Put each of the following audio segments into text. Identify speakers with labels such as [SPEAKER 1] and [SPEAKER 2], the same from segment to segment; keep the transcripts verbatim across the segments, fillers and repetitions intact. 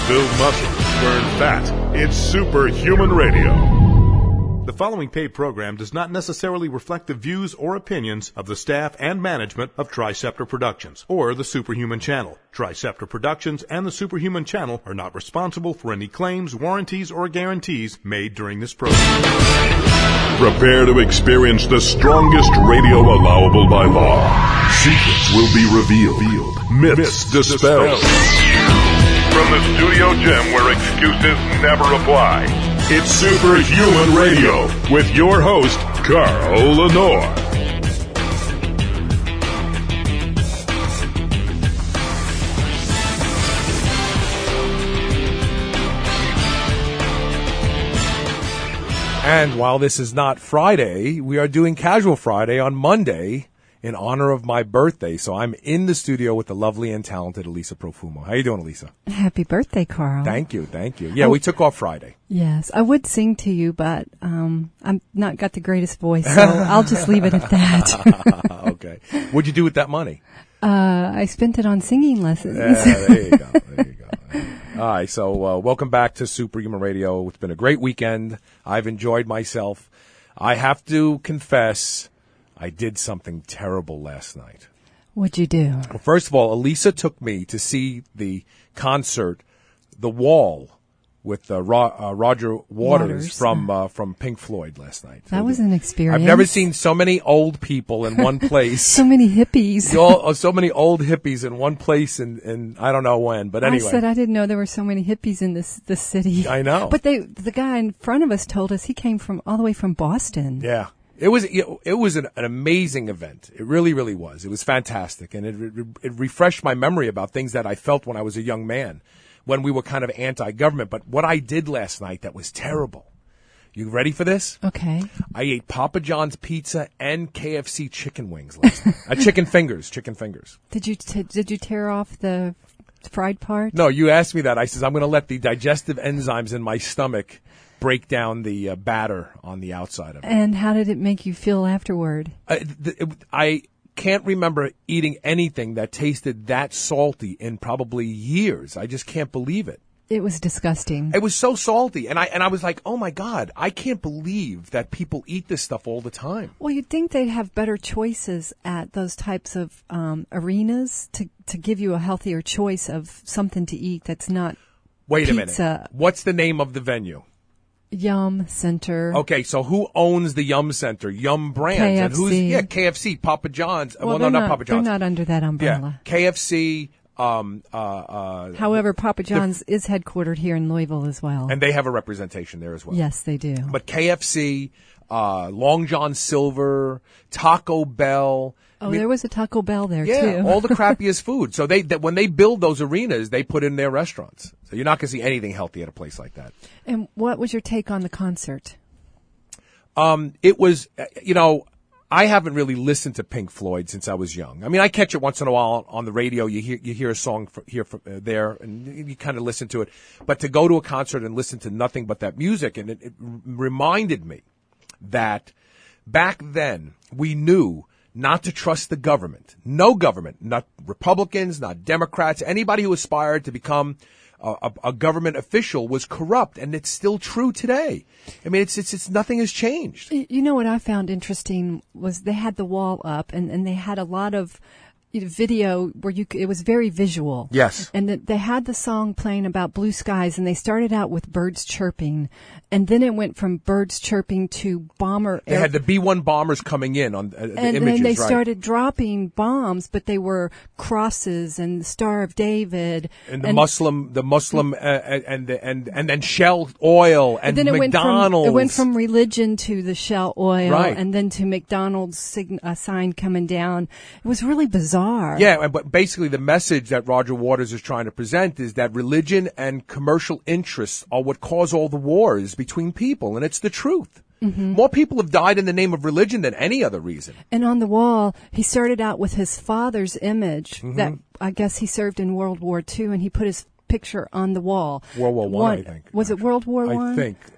[SPEAKER 1] build muscle, burn fat. It's Superhuman Radio. The following paid program does not necessarily reflect the views or opinions of the staff and management of Triceptor Productions or the Superhuman Channel. Triceptor Productions and the Superhuman Channel are not responsible for any claims, warranties, or guarantees made during this program. Prepare to experience the strongest radio allowable by law. Secrets will be revealed. Myths, Myths dispelled. From the studio gym where excuses never apply, it's Superhuman Radio with your host, Carl Lenore.
[SPEAKER 2] And while this is not Friday, we are doing Casual Friday on Monday in honor of my birthday. So I'm in the studio with the lovely and talented Elisa Profumo. How you doing, Elisa?
[SPEAKER 3] Happy birthday, Carl.
[SPEAKER 2] Thank you, thank you. Yeah, oh, we took off Friday.
[SPEAKER 3] Yes, I would sing to you, but um, I'm not got the greatest voice, so I'll just leave it at that.
[SPEAKER 2] Okay. What'd you do with that money?
[SPEAKER 3] Uh, I spent it on singing lessons.
[SPEAKER 2] Yeah, there you go. There you go. All right, so uh, welcome back to Superhuman Radio. It's been a great weekend. I've enjoyed myself. I have to confess, I did something terrible last night.
[SPEAKER 3] What'd you do?
[SPEAKER 2] Well, first of all, Elisa took me to see the concert, The Wall, with uh, Ro- uh, Roger Waters,
[SPEAKER 3] Waters.
[SPEAKER 2] from uh, from Pink Floyd last night.
[SPEAKER 3] That was an experience.
[SPEAKER 2] I've never seen so many old people in one place.
[SPEAKER 3] So many hippies.
[SPEAKER 2] so, so many old hippies in one place, and and I don't know when, but anyway.
[SPEAKER 3] I said I didn't know there were so many hippies in this this city.
[SPEAKER 2] I know.
[SPEAKER 3] But they, the guy in front of us told us he came from all the way from Boston.
[SPEAKER 2] Yeah. It was it was an, an amazing event. It really, really was. It was fantastic, and it, it it refreshed my memory about things that I felt when I was a young man, when we were kind of anti-government. But what I did last night that was terrible. You ready for this?
[SPEAKER 3] Okay.
[SPEAKER 2] I ate Papa John's pizza and K F C chicken wings last night. Uh, chicken fingers, chicken fingers.
[SPEAKER 3] Did you t- did you tear off the fried part?
[SPEAKER 2] No, you asked me that. I says I'm going to let the digestive enzymes in my stomach break down the uh, batter on the outside of it.
[SPEAKER 3] And how did it make you feel afterward?
[SPEAKER 2] I, th- it, I can't remember eating anything that tasted that salty in probably years. I just can't believe it.
[SPEAKER 3] It was disgusting.
[SPEAKER 2] It was so salty, and I and I was like, oh my God, I can't believe that people eat this stuff all the time.
[SPEAKER 3] Well, you'd think they'd have better choices at those types of um, arenas to, to give you a healthier choice of something to eat that's not
[SPEAKER 2] Wait
[SPEAKER 3] pizza.
[SPEAKER 2] a minute. What's the name of the venue?
[SPEAKER 3] Yum Center.
[SPEAKER 2] Okay, so who owns the Yum Center? Yum Brands.
[SPEAKER 3] K F C.
[SPEAKER 2] And who's, yeah, K F C, Papa John's.
[SPEAKER 3] Well,
[SPEAKER 2] Well,
[SPEAKER 3] they're
[SPEAKER 2] no,
[SPEAKER 3] not,
[SPEAKER 2] not Papa John's.
[SPEAKER 3] They're not under that umbrella.
[SPEAKER 2] Yeah, K F C. Um, uh, uh,
[SPEAKER 3] However, Papa John's the, is headquartered here in Louisville as well.
[SPEAKER 2] And they have a representation there as well.
[SPEAKER 3] Yes, they do.
[SPEAKER 2] But K F C, uh, Long John Silver, Taco Bell.
[SPEAKER 3] Oh,
[SPEAKER 2] I mean,
[SPEAKER 3] there was a Taco Bell there,
[SPEAKER 2] yeah,
[SPEAKER 3] too.
[SPEAKER 2] Yeah, all the crappiest food. So they, that when they build those arenas, they put in their restaurants. So you're not going to see anything healthy at a place like that.
[SPEAKER 3] And what was your take on the concert?
[SPEAKER 2] Um, it was, you know, I haven't really listened to Pink Floyd since I was young. I mean, I catch it once in a while on the radio. You hear you hear a song for, here from, uh, there, and you kind of listen to it. But to go to a concert and listen to nothing but that music, and it, it reminded me that back then we knew not to trust the government. No government, not Republicans, not Democrats, anybody who aspired to become a, a government official was corrupt, and it's still true today. I mean, it's, it's, it's nothing has changed.
[SPEAKER 3] You know what I found interesting was they had the wall up, and, and they had a lot of video where you it was very visual.
[SPEAKER 2] Yes.
[SPEAKER 3] And the, they had the song playing about blue skies, and they started out with birds chirping, and then it went from birds chirping to bomber.
[SPEAKER 2] They
[SPEAKER 3] air-
[SPEAKER 2] had the B one bombers coming in on uh, the
[SPEAKER 3] and
[SPEAKER 2] images,
[SPEAKER 3] then they
[SPEAKER 2] right.
[SPEAKER 3] started dropping bombs, but they were crosses and the Star of David
[SPEAKER 2] and the and, Muslim, the Muslim, uh, and and and then Shell Oil and,
[SPEAKER 3] and then it
[SPEAKER 2] McDonald's.
[SPEAKER 3] Went from, it went from religion to the Shell Oil,
[SPEAKER 2] right.
[SPEAKER 3] and then to McDonald's sign, uh, sign coming down. It was really bizarre.
[SPEAKER 2] Yeah, but basically the message that Roger Waters is trying to present is that religion and commercial interests are what cause all the wars between people, and it's the truth. Mm-hmm. More people have died in the name of religion than any other reason.
[SPEAKER 3] And on the wall, he started out with his father's image
[SPEAKER 2] mm-hmm.
[SPEAKER 3] that I guess he served in World War Two, and he put his picture on the wall.
[SPEAKER 2] World War One, I think.
[SPEAKER 3] Was it World War One?
[SPEAKER 2] I think.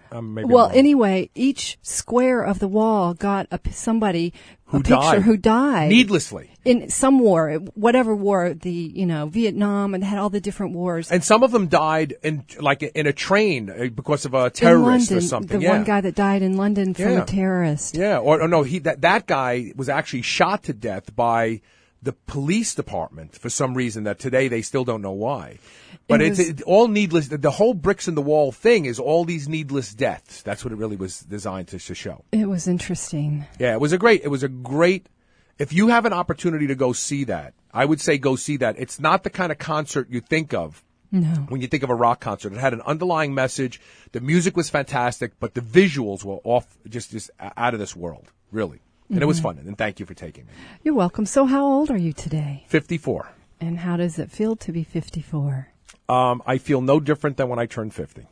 [SPEAKER 2] Um, maybe
[SPEAKER 3] well,
[SPEAKER 2] I'm wrong.
[SPEAKER 3] anyway, each square of the wall got a, p- somebody,
[SPEAKER 2] Who
[SPEAKER 3] a picture
[SPEAKER 2] died.
[SPEAKER 3] who died.
[SPEAKER 2] Needlessly.
[SPEAKER 3] In some war, whatever war, the, you know, Vietnam, and had all the different wars.
[SPEAKER 2] And some of them died in, like, in a train uh, because of a
[SPEAKER 3] in
[SPEAKER 2] terrorist
[SPEAKER 3] London,
[SPEAKER 2] or something.
[SPEAKER 3] the
[SPEAKER 2] yeah.
[SPEAKER 3] one guy that died in London from
[SPEAKER 2] Yeah.
[SPEAKER 3] a terrorist.
[SPEAKER 2] Yeah, or, or no, he that that guy was actually shot to death by the police department for some reason that today they still don't know why. But
[SPEAKER 3] It
[SPEAKER 2] it's
[SPEAKER 3] was-
[SPEAKER 2] it, all needless. The whole bricks in the wall thing is all these needless deaths. That's what it really was designed to, to show.
[SPEAKER 3] It was interesting.
[SPEAKER 2] Yeah, it was a great. It was a great. If you have an opportunity to go see that, I would say go see that. It's not the kind of concert you think of.
[SPEAKER 3] No.
[SPEAKER 2] When you think of a rock concert, it had an underlying message. The music was fantastic, but the visuals were off, just just out of this world, really. And it was fun. And thank you for taking me.
[SPEAKER 3] You're welcome. So how old are you today?
[SPEAKER 2] fifty-four.
[SPEAKER 3] And how does it feel to be fifty-four?
[SPEAKER 2] Um, I feel no different than when I turned fifty.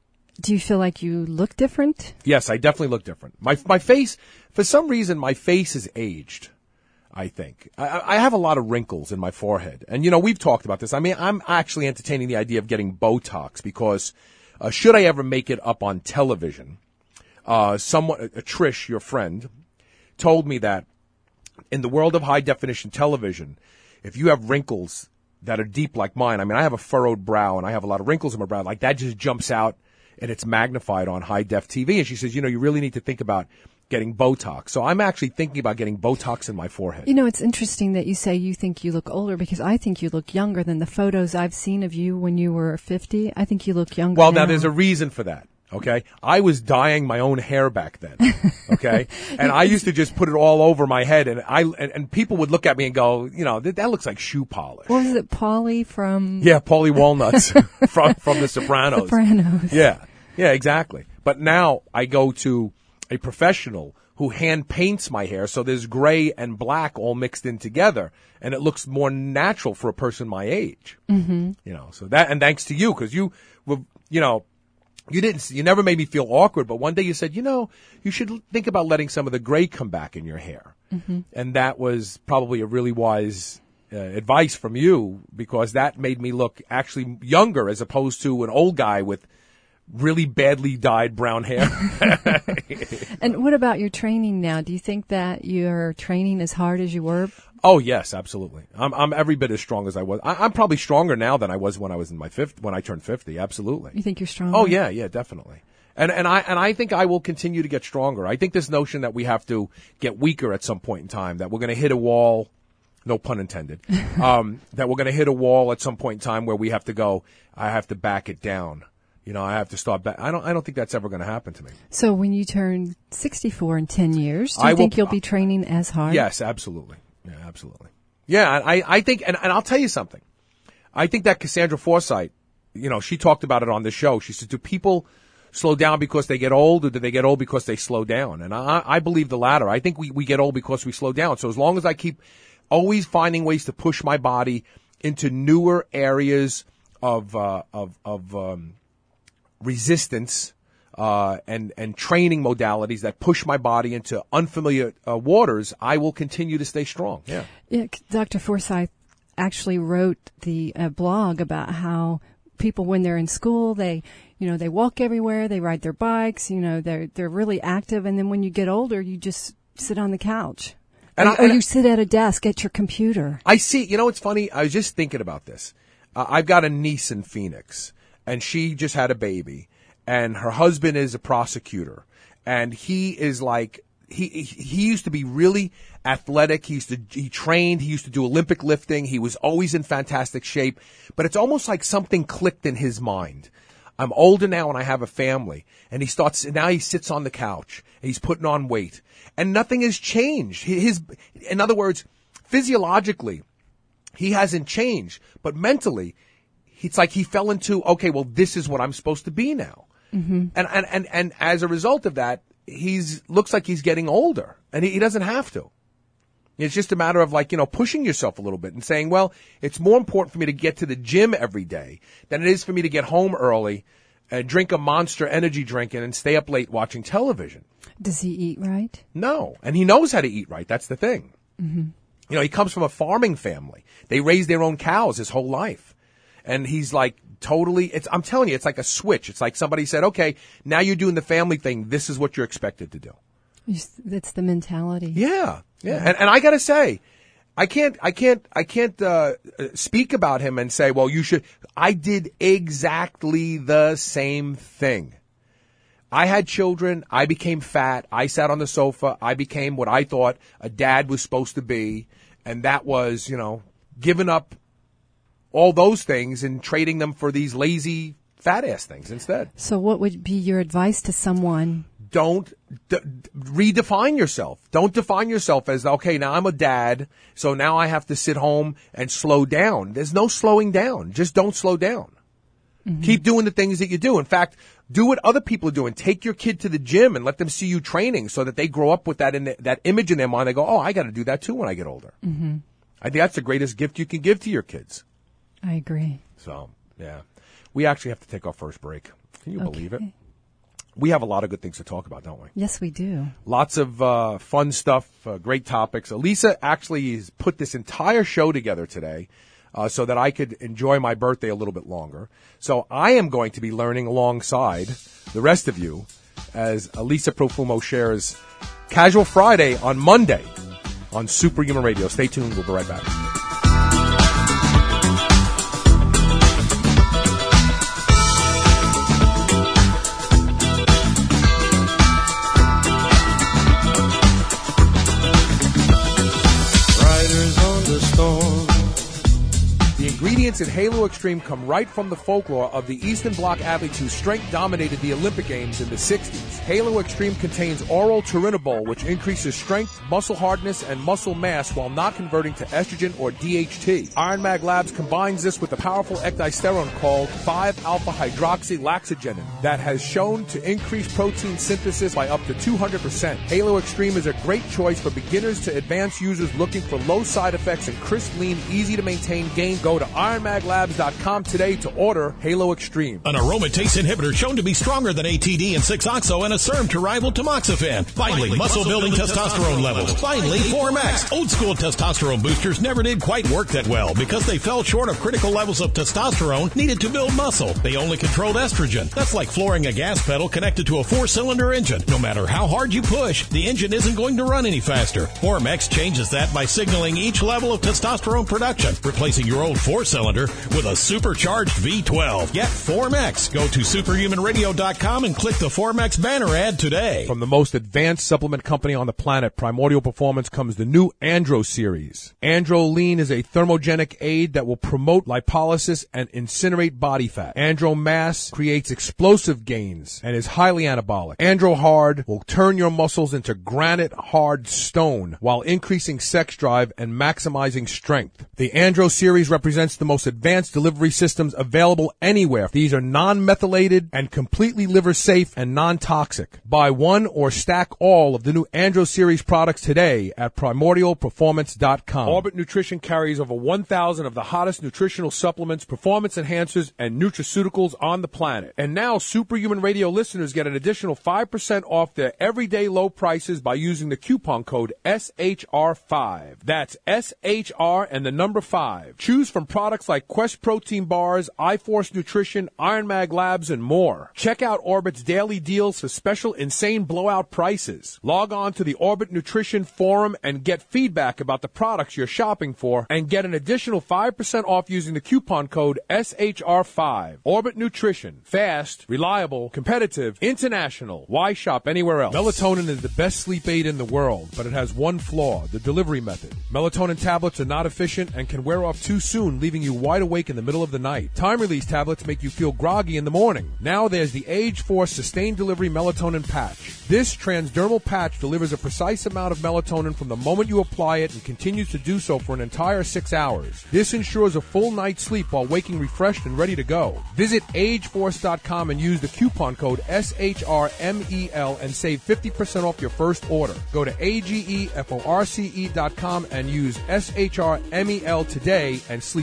[SPEAKER 3] Do you feel like you look different?
[SPEAKER 2] Yes, I definitely look different. My my face, for some reason, my face is aged. I think I, I have a lot of wrinkles in my forehead, and you know we've talked about this. I mean, I'm actually entertaining the idea of getting Botox because uh, should I ever make it up on television, uh, someone, uh, Trish, your friend, told me that in the world of high definition television, if you have wrinkles that are deep like mine, I mean, I have a furrowed brow and I have a lot of wrinkles in my brow, like that just jumps out and it's magnified on high def T V. And she says, you know, you really need to think about getting Botox. So I'm actually thinking about getting Botox in my forehead.
[SPEAKER 3] You know, it's interesting that you say you think you look older because I think you look younger than the photos I've seen of you when you were fifty. I think you look younger
[SPEAKER 2] Well,
[SPEAKER 3] now.
[SPEAKER 2] now there's a reason for that. Okay, I was dyeing my own hair back then. Okay, and I used to just put it all over my head, and I and, and people would look at me and go, you know, that, that looks like shoe polish.
[SPEAKER 3] What was it, Polly from
[SPEAKER 2] Yeah, Paulie Walnuts from from The Sopranos.
[SPEAKER 3] Sopranos?
[SPEAKER 2] Yeah, yeah, exactly. But now I go to a professional who hand paints my hair, so there's gray and black all mixed in together, and it looks more natural for a person my age. Mm-hmm. You know, so that and thanks to you because you were, you know. You didn't, you never made me feel awkward, but one day you said, you know, you should think about letting some of the gray come back in your hair. Mm-hmm. And that was probably a really wise uh, advice from you because that made me look actually younger as opposed to an old guy with really badly dyed brown hair.
[SPEAKER 3] And what about your training now? Do you think that you're training as hard as you were?
[SPEAKER 2] Oh yes, absolutely. I'm I'm every bit as strong as I was. I, I'm probably stronger now than I was when I was in my fifth when I turned fifty. Absolutely.
[SPEAKER 3] You think you're stronger?
[SPEAKER 2] Oh yeah, yeah, definitely. And and I and I think I will continue to get stronger. I think this notion that we have to get weaker at some point in time, that we're going to hit a wall, no pun intended, um, that we're going to hit a wall at some point in time where we have to go, I have to back it down. You know, I have to start back. I don't. I don't think that's ever going to happen to me.
[SPEAKER 3] So when you turn sixty-four in ten years, do you
[SPEAKER 2] I
[SPEAKER 3] think
[SPEAKER 2] will-
[SPEAKER 3] you'll be training as hard?
[SPEAKER 2] Yes, absolutely. Yeah, absolutely. Yeah, I, I think, and, and I'll tell you something. I think that Cassandra Forsythe, you know, she talked about it on the show. She said, do people slow down because they get old, or do they get old because they slow down? And I, I believe the latter. I think we, we get old because we slow down. So as long as I keep always finding ways to push my body into newer areas of, uh, of, of, um, resistance, Uh, and, and training modalities that push my body into unfamiliar uh, waters, I will continue to stay strong. Yeah.
[SPEAKER 3] Yeah, Doctor Forsythe actually wrote the uh, blog about how people, when they're in school, they, you know, they walk everywhere, they ride their bikes, you know, they're they're really active, and then when you get older, you just sit on the couch,
[SPEAKER 2] And
[SPEAKER 3] or,
[SPEAKER 2] I-
[SPEAKER 3] or
[SPEAKER 2] and
[SPEAKER 3] you sit at a desk at your computer.
[SPEAKER 2] I see. You know what's funny? I was just thinking about this. Uh, I've got a niece in Phoenix, and she just had a baby, and her husband is a prosecutor, and he is like he he used to be really athletic. He used to he trained. He used to do Olympic lifting. He was always in fantastic shape. But it's almost like something clicked in his mind. I'm older now and I have a family, and he starts now. He sits on the couch and he's putting on weight, and nothing has changed. His, in other words, physiologically, he hasn't changed, but mentally, it's like he fell into, okay, well, this is what I'm supposed to be now. Mm-hmm. And, and, and, and as a result of that, he's, looks like he's getting older, and he, he doesn't have to. It's just a matter of like, you know, pushing yourself a little bit and saying, well, it's more important for me to get to the gym every day than it is for me to get home early and drink a Monster energy drink and stay up late watching television.
[SPEAKER 3] Does he eat right?
[SPEAKER 2] No. And he knows how to eat right. That's the thing.
[SPEAKER 3] Mm-hmm.
[SPEAKER 2] You know, he comes from a farming family. They raise their own cows his whole life. And he's like totally, it's, I'm telling you, it's like a switch. It's like somebody said, okay, now you're doing the family thing. This is what you're expected to do.
[SPEAKER 3] It's the mentality.
[SPEAKER 2] Yeah. Yeah. And, and I got to say, I can't, I can't, I can't, uh, speak about him and say, well, you should, I did exactly the same thing. I had children. I became fat. I sat on the sofa. I became what I thought a dad was supposed to be. And that was, you know, giving up all those things and trading them for these lazy fat ass things instead.
[SPEAKER 3] So what would be your advice to someone?
[SPEAKER 2] Don't d- redefine yourself. Don't define yourself as, okay, now I'm a dad, so now I have to sit home and slow down. There's no slowing down. Just don't slow down. Mm-hmm. Keep doing the things that you do. In fact, do what other people are doing. Take your kid to the gym and let them see you training so that they grow up with that in the, that image in their mind. They go, oh, I got to do that too when I get older.
[SPEAKER 3] Mm-hmm.
[SPEAKER 2] I think that's the greatest gift you can give to your kids.
[SPEAKER 3] I agree.
[SPEAKER 2] So, yeah. We actually have to take our first break. Can you
[SPEAKER 3] okay.
[SPEAKER 2] believe it? We have a lot of good things to talk about, don't we?
[SPEAKER 3] Yes, we do.
[SPEAKER 2] Lots of uh, fun stuff, uh, great topics. Elisa actually has put this entire show together today uh, so that I could enjoy my birthday a little bit longer. So I am going to be learning alongside the rest of you as Elisa Profumo shares Casual Friday on Monday on Superhuman Radio. Stay tuned. We'll be right back. Ingredients in Halo Extreme come right from the folklore of the Eastern Bloc athletes whose strength dominated the Olympic Games in the sixties. Halo Extreme contains oral turinabol, which increases strength, muscle hardness, and muscle mass while not converting to estrogen or D H T. Iron Mag Labs combines this with a powerful ecdysterone called five alpha hydroxy laxagenin that has shown to increase protein synthesis by up to two hundred percent. Halo Extreme is a great choice for beginners to advanced users looking for low side effects and crisp, lean, easy to maintain gain. Go to iron mag labs dot com today to order Halo Extreme.
[SPEAKER 4] An aromatase inhibitor shown to be stronger than A T D and six oxo and a S E R M to rival tamoxifen. Finally, Finally muscle-building muscle testosterone, testosterone levels. Finally, Form X. Old school testosterone boosters never did quite work that well because they fell short of critical levels of testosterone needed to build muscle. They only controlled estrogen. That's like flooring a gas pedal connected to a four-cylinder engine. No matter how hard you push, the engine isn't going to run any faster. Form X changes that by signaling each level of testosterone production, replacing your old four-cylinder with a supercharged V twelve. Get Form X. Go to superhuman radio dot com and click the Form X banner ad today.
[SPEAKER 2] From the most advanced supplement company on the planet, Primordial Performance, comes the new Andro series. Andro Lean is a thermogenic aid that will promote lipolysis and incinerate body fat. Andro Mass creates explosive gains and is highly anabolic. Andro Hard will turn your muscles into granite hard stone while increasing sex drive and maximizing strength. The Andro series represents the most advanced delivery systems available anywhere. These are non-methylated and completely liver safe and non-toxic. Buy one or stack all of the new Andro series products today at primordial performance dot com. Orbit Nutrition carries over one thousand of the hottest nutritional supplements, performance enhancers, and nutraceuticals on the planet. And now Superhuman Radio listeners get an additional five percent off their everyday low prices by using the coupon code S H R five. That's S H R and the number five. Choose from products like Quest Protein Bars, iForce Nutrition, Iron Mag Labs, and more. Check out Orbit's daily deals for special insane blowout prices. Log on to the Orbit Nutrition Forum and get feedback about the products you're shopping for and get an additional five percent off using the coupon code S H R five. Orbit Nutrition. Fast, reliable, competitive, international. Why shop anywhere else? Melatonin is the best sleep aid in the world, but it has one flaw, the delivery method. Melatonin tablets are not efficient and can wear off too soon, leaving you wide awake in the middle of the night. Time-release tablets make you feel groggy in the morning. Now there's the Age Force Sustained Delivery Melatonin Patch. This transdermal patch delivers a precise amount of melatonin from the moment you apply it and continues to do so for an entire six hours. This ensures a full night's sleep while waking refreshed and ready to go. Visit age force dot com and use the coupon code S H R M E L and save fifty percent off your first order. Go to A G E F O R C E dot com and use S H R M E L today and sleep better tonight.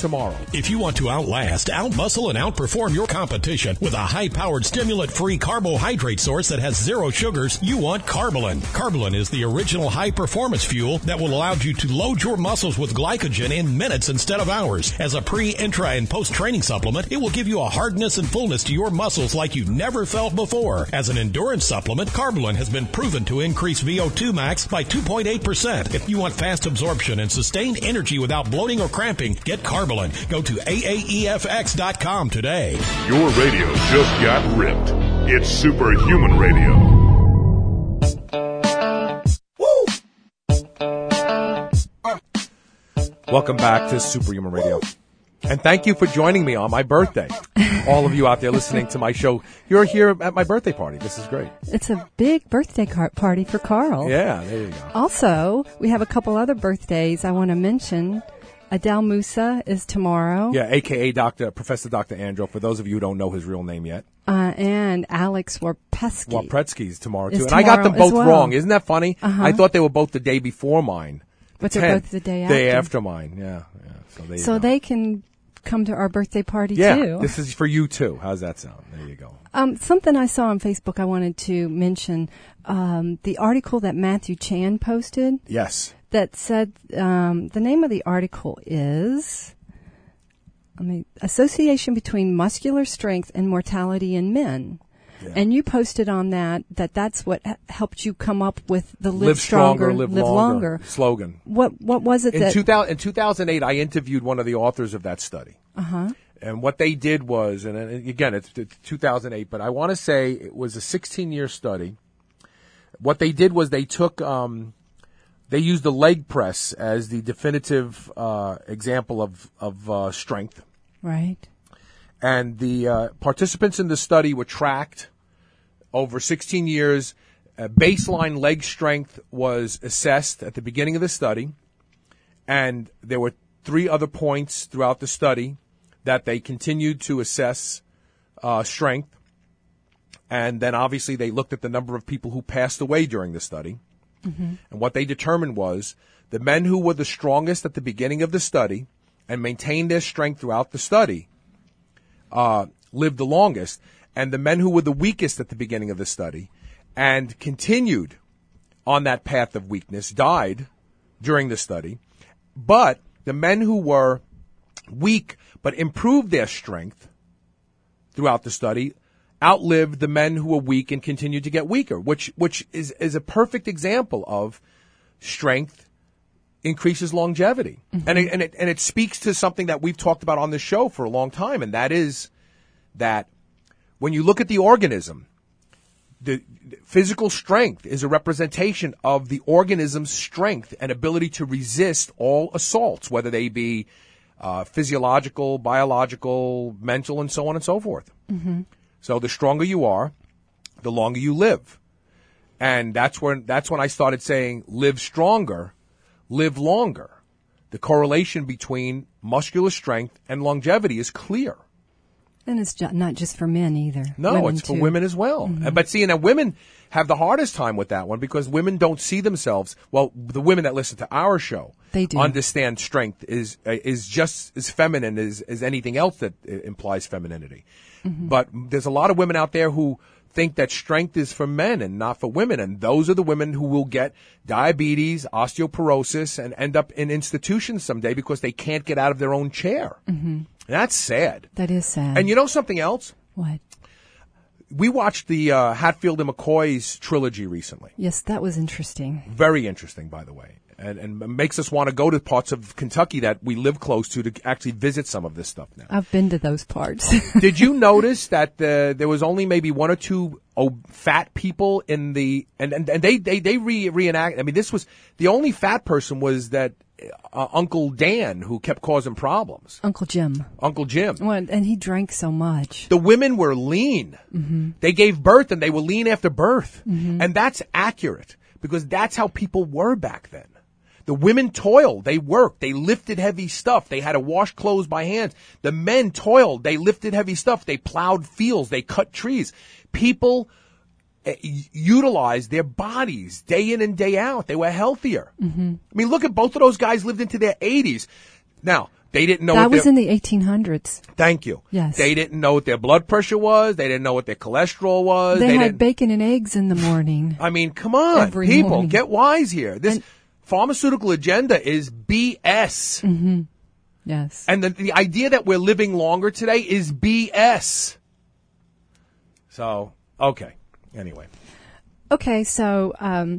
[SPEAKER 2] tomorrow.
[SPEAKER 4] If you want to outlast, outmuscle, and outperform your competition with a high-powered, stimulant-free carbohydrate source that has zero sugars, you want Carbolin. Carbolin is the original high-performance fuel that will allow you to load your muscles with glycogen in minutes instead of hours. As a pre, intra, and post-training supplement, it will give you a hardness and fullness to your muscles like you've never felt before. As an endurance supplement, Carbolin has been proven to increase V O two max by two point eight percent. If you want fast absorption and sustained energy without bloating or cramping, get Carbolin. Go to A A E F X dot com today.
[SPEAKER 1] Your radio just got ripped. It's Superhuman Radio.
[SPEAKER 2] Welcome back to Superhuman Radio. And thank you for joining me on my birthday. All of you out there listening to my show, you're here at my birthday party. This is great.
[SPEAKER 3] It's a big birthday car- party for Carl.
[SPEAKER 2] Yeah, there you go.
[SPEAKER 3] Also, we have a couple other birthdays I want to mention. Adele Musa is tomorrow.
[SPEAKER 2] Yeah, a k a. Doctor Professor Doctor Andro, for those of you who don't know his real name yet.
[SPEAKER 3] Uh, and Alex Warpetsky.
[SPEAKER 2] Warpetsky's tomorrow, too.
[SPEAKER 3] Is
[SPEAKER 2] And I got them
[SPEAKER 3] tomorrow as
[SPEAKER 2] both
[SPEAKER 3] well.
[SPEAKER 2] wrong. Isn't that funny?
[SPEAKER 3] Uh-huh.
[SPEAKER 2] I thought they were both the day before mine.
[SPEAKER 3] But they're
[SPEAKER 2] tenth,
[SPEAKER 3] both the day
[SPEAKER 2] Day
[SPEAKER 3] after.
[SPEAKER 2] after mine, yeah. yeah. So, there you
[SPEAKER 3] So
[SPEAKER 2] go.
[SPEAKER 3] they can come to our birthday party,
[SPEAKER 2] yeah,
[SPEAKER 3] too.
[SPEAKER 2] this is for you, too. How's that sound? There you go.
[SPEAKER 3] Um, something I saw on Facebook I wanted to mention. Um, the article that Matthew Chan posted
[SPEAKER 2] Yes.
[SPEAKER 3] that said, um, the name of the article is, I mean, Association Between Muscular Strength and Mortality in Men.
[SPEAKER 2] Yeah.
[SPEAKER 3] And you posted on that that that's what h- helped you come up with the live,
[SPEAKER 2] Live stronger, live,
[SPEAKER 3] live
[SPEAKER 2] longer,
[SPEAKER 3] longer
[SPEAKER 2] slogan.
[SPEAKER 3] What what was it
[SPEAKER 2] In,
[SPEAKER 3] that?
[SPEAKER 2] two thousand, in two thousand eight, I interviewed one of the authors of that study.
[SPEAKER 3] Uh-huh.
[SPEAKER 2] And what they did was, and and again, it's, it's two thousand eight, but I want to say it was a sixteen-year study. What they did was they took, um, they used the leg press as the definitive uh, example of, of uh, strength.
[SPEAKER 3] Right.
[SPEAKER 2] And the uh, participants in the study were tracked over sixteen years. Uh, baseline leg strength was assessed at the beginning of the study. And there were three other points throughout the study that they continued to assess uh, strength. And then obviously they looked at the number of people who passed away during the study. Mm-hmm. And what they determined was the men who were the strongest at the beginning of the study and maintained their strength throughout the study uh, lived the longest. And the men who were the weakest at the beginning of the study and continued on that path of weakness died during the study. But the men who were weak but improved their strength throughout the study outlived the men who were weak and continued to get weaker, which which is, is a perfect example of strength increases longevity. Mm-hmm. And it, and it and it speaks to something that we've talked about on this show for a long time, and that is that when you look at the organism, the physical strength is a representation of the organism's strength and ability to resist all assaults, whether they be uh, physiological, biological, mental, and so on and so forth. Mm-hmm. So the stronger you are, the longer you live. And that's when, that's when I started saying live stronger, live longer. The correlation between muscular strength and longevity is clear.
[SPEAKER 3] And it's ju- not just for men either.
[SPEAKER 2] No,
[SPEAKER 3] Women
[SPEAKER 2] it's for
[SPEAKER 3] too.
[SPEAKER 2] women as well. Mm-hmm. But see, now women have the hardest time with that one because women don't see themselves. Well, the women that listen to our show
[SPEAKER 3] They do.
[SPEAKER 2] understand strength is uh, is just as feminine as, as anything else that uh, implies femininity. Mm-hmm. But there's a lot of women out there who think that strength is for men and not for women. And those are the women who will get diabetes, osteoporosis, and end up in institutions someday because they can't get out of their own chair. Mm-hmm. That's sad.
[SPEAKER 3] That is sad.
[SPEAKER 2] And you know something else?
[SPEAKER 3] What?
[SPEAKER 2] We watched the uh, Hatfield and McCoy's trilogy recently.
[SPEAKER 3] Yes, that was interesting.
[SPEAKER 2] Very interesting, by the way. And, and makes us want to go to parts of Kentucky that we live close to to actually visit some of this stuff now.
[SPEAKER 3] I've been to those parts.
[SPEAKER 2] Did you notice that uh, there was only maybe one or two oh, fat people in the and and, and they they they re, reenact? I mean, this was the only fat person was that uh, Uncle Dan who kept causing problems.
[SPEAKER 3] Uncle Jim.
[SPEAKER 2] Uncle Jim.
[SPEAKER 3] Well, and he drank so much.
[SPEAKER 2] The women were lean. Mm-hmm. They gave birth and they were lean after birth, mm-hmm. and that's accurate because that's how people were back then. The women toiled. They worked. They lifted heavy stuff. They had to wash clothes by hand. The men toiled. They lifted heavy stuff. They plowed fields. They cut trees. People uh, utilized their bodies day in and day out. They were healthier. Mm-hmm. I mean, look at both of those guys lived into their eighties. Now, They didn't know
[SPEAKER 3] That
[SPEAKER 2] what
[SPEAKER 3] was
[SPEAKER 2] their,
[SPEAKER 3] in the eighteen hundreds.
[SPEAKER 2] Thank you.
[SPEAKER 3] Yes.
[SPEAKER 2] They didn't know what their blood pressure was. They didn't know what their cholesterol was.
[SPEAKER 3] They,
[SPEAKER 2] They
[SPEAKER 3] had
[SPEAKER 2] didn't,
[SPEAKER 3] bacon and eggs in the morning.
[SPEAKER 2] I mean, come on,
[SPEAKER 3] Every
[SPEAKER 2] people,
[SPEAKER 3] morning.
[SPEAKER 2] get wise here. This
[SPEAKER 3] And-
[SPEAKER 2] pharmaceutical agenda is B S.
[SPEAKER 3] Mm-hmm. Yes.
[SPEAKER 2] And the, the idea that we're living longer today is B S. So, okay. Anyway.
[SPEAKER 3] Okay, so um,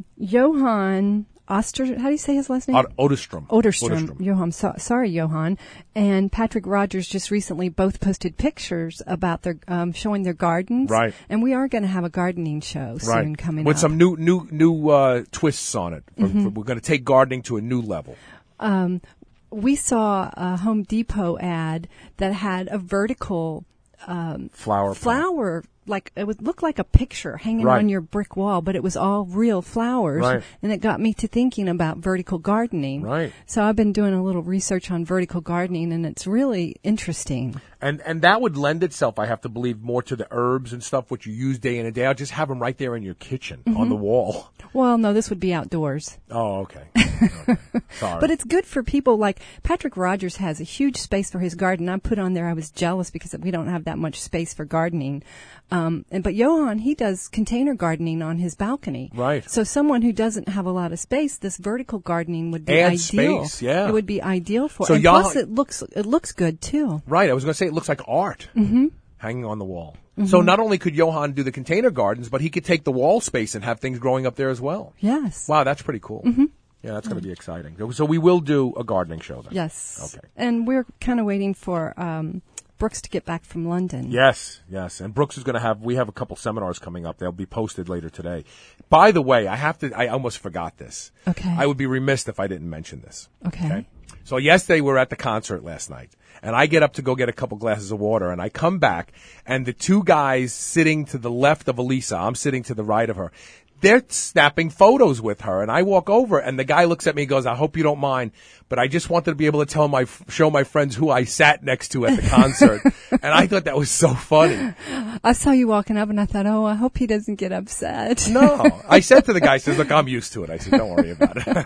[SPEAKER 3] Johann Oster, how do you say his last name?
[SPEAKER 2] Od- Oderstrom.
[SPEAKER 3] Oderstrom.
[SPEAKER 2] Oderstrom.
[SPEAKER 3] Johann, so, sorry, Johann. And Patrick Rogers just recently both posted pictures about their um, showing their gardens.
[SPEAKER 2] Right.
[SPEAKER 3] And we are going to have a gardening show soon
[SPEAKER 2] Right.
[SPEAKER 3] coming
[SPEAKER 2] With
[SPEAKER 3] up.
[SPEAKER 2] some new new new uh, twists on it. For-
[SPEAKER 3] Mm-hmm.
[SPEAKER 2] for- we're going to take gardening to a new level.
[SPEAKER 3] Um, we saw a Home Depot ad that had a vertical um,
[SPEAKER 2] Flower. pot.
[SPEAKER 3] flower, like it would look like a picture hanging
[SPEAKER 2] Right.
[SPEAKER 3] on your brick wall, but it was all real flowers.
[SPEAKER 2] Right.
[SPEAKER 3] And it got me to thinking about vertical gardening.
[SPEAKER 2] Right.
[SPEAKER 3] So I've been doing a little research on vertical gardening, and it's really interesting.
[SPEAKER 2] And and that would lend itself, I have to believe, more to the herbs and stuff which you use day in and day out. Just have them right there in your kitchen
[SPEAKER 3] Mm-hmm.
[SPEAKER 2] on the wall.
[SPEAKER 3] Well, no, this would be outdoors.
[SPEAKER 2] Oh, okay. Okay. Sorry.
[SPEAKER 3] But it's good for people like Patrick Rogers has a huge space for his garden. I put on there I was jealous because we don't have that much space for gardening. Um, and but Johann, he does container gardening on his balcony.
[SPEAKER 2] Right.
[SPEAKER 3] So someone who doesn't have a lot of space, this vertical gardening would be
[SPEAKER 2] Add
[SPEAKER 3] ideal.
[SPEAKER 2] space, yeah.
[SPEAKER 3] It would be ideal for.
[SPEAKER 2] So
[SPEAKER 3] and
[SPEAKER 2] Johann-
[SPEAKER 3] plus, it looks it looks good too.
[SPEAKER 2] Right. I was going to say it looks like art mm-hmm. hanging on the wall. Mm-hmm. So not only could Johann do the container gardens, but he could take the wall space and have things growing up there as well.
[SPEAKER 3] Yes.
[SPEAKER 2] Wow, that's pretty cool. Mm-hmm. Yeah, that's going to be exciting. So we will do a gardening show then.
[SPEAKER 3] Yes.
[SPEAKER 2] Okay.
[SPEAKER 3] And we're kind of waiting for um, Brooks to get back from London.
[SPEAKER 2] Yes, yes. And Brooks is going to have, we have a couple seminars coming up. They'll be posted later today. By the way, I have to, I almost forgot this.
[SPEAKER 3] Okay.
[SPEAKER 2] I would be remiss if I didn't mention this.
[SPEAKER 3] Okay.
[SPEAKER 2] Okay. So yesterday we were at the concert last night, and I get up to go get a couple glasses of water, and I come back, and the two guys sitting to the left of Elisa, I'm sitting to the right of her, they're snapping photos with her, and I walk over, and the guy looks at me and goes, I hope you don't mind, but I just wanted to be able to tell my, show my friends who I sat next to at the concert, and I thought that was so funny.
[SPEAKER 3] I saw you walking up, and I thought, oh, I hope he doesn't get upset.
[SPEAKER 2] No, I said to the guy, I said, look, I'm used to it. I said, don't worry about it.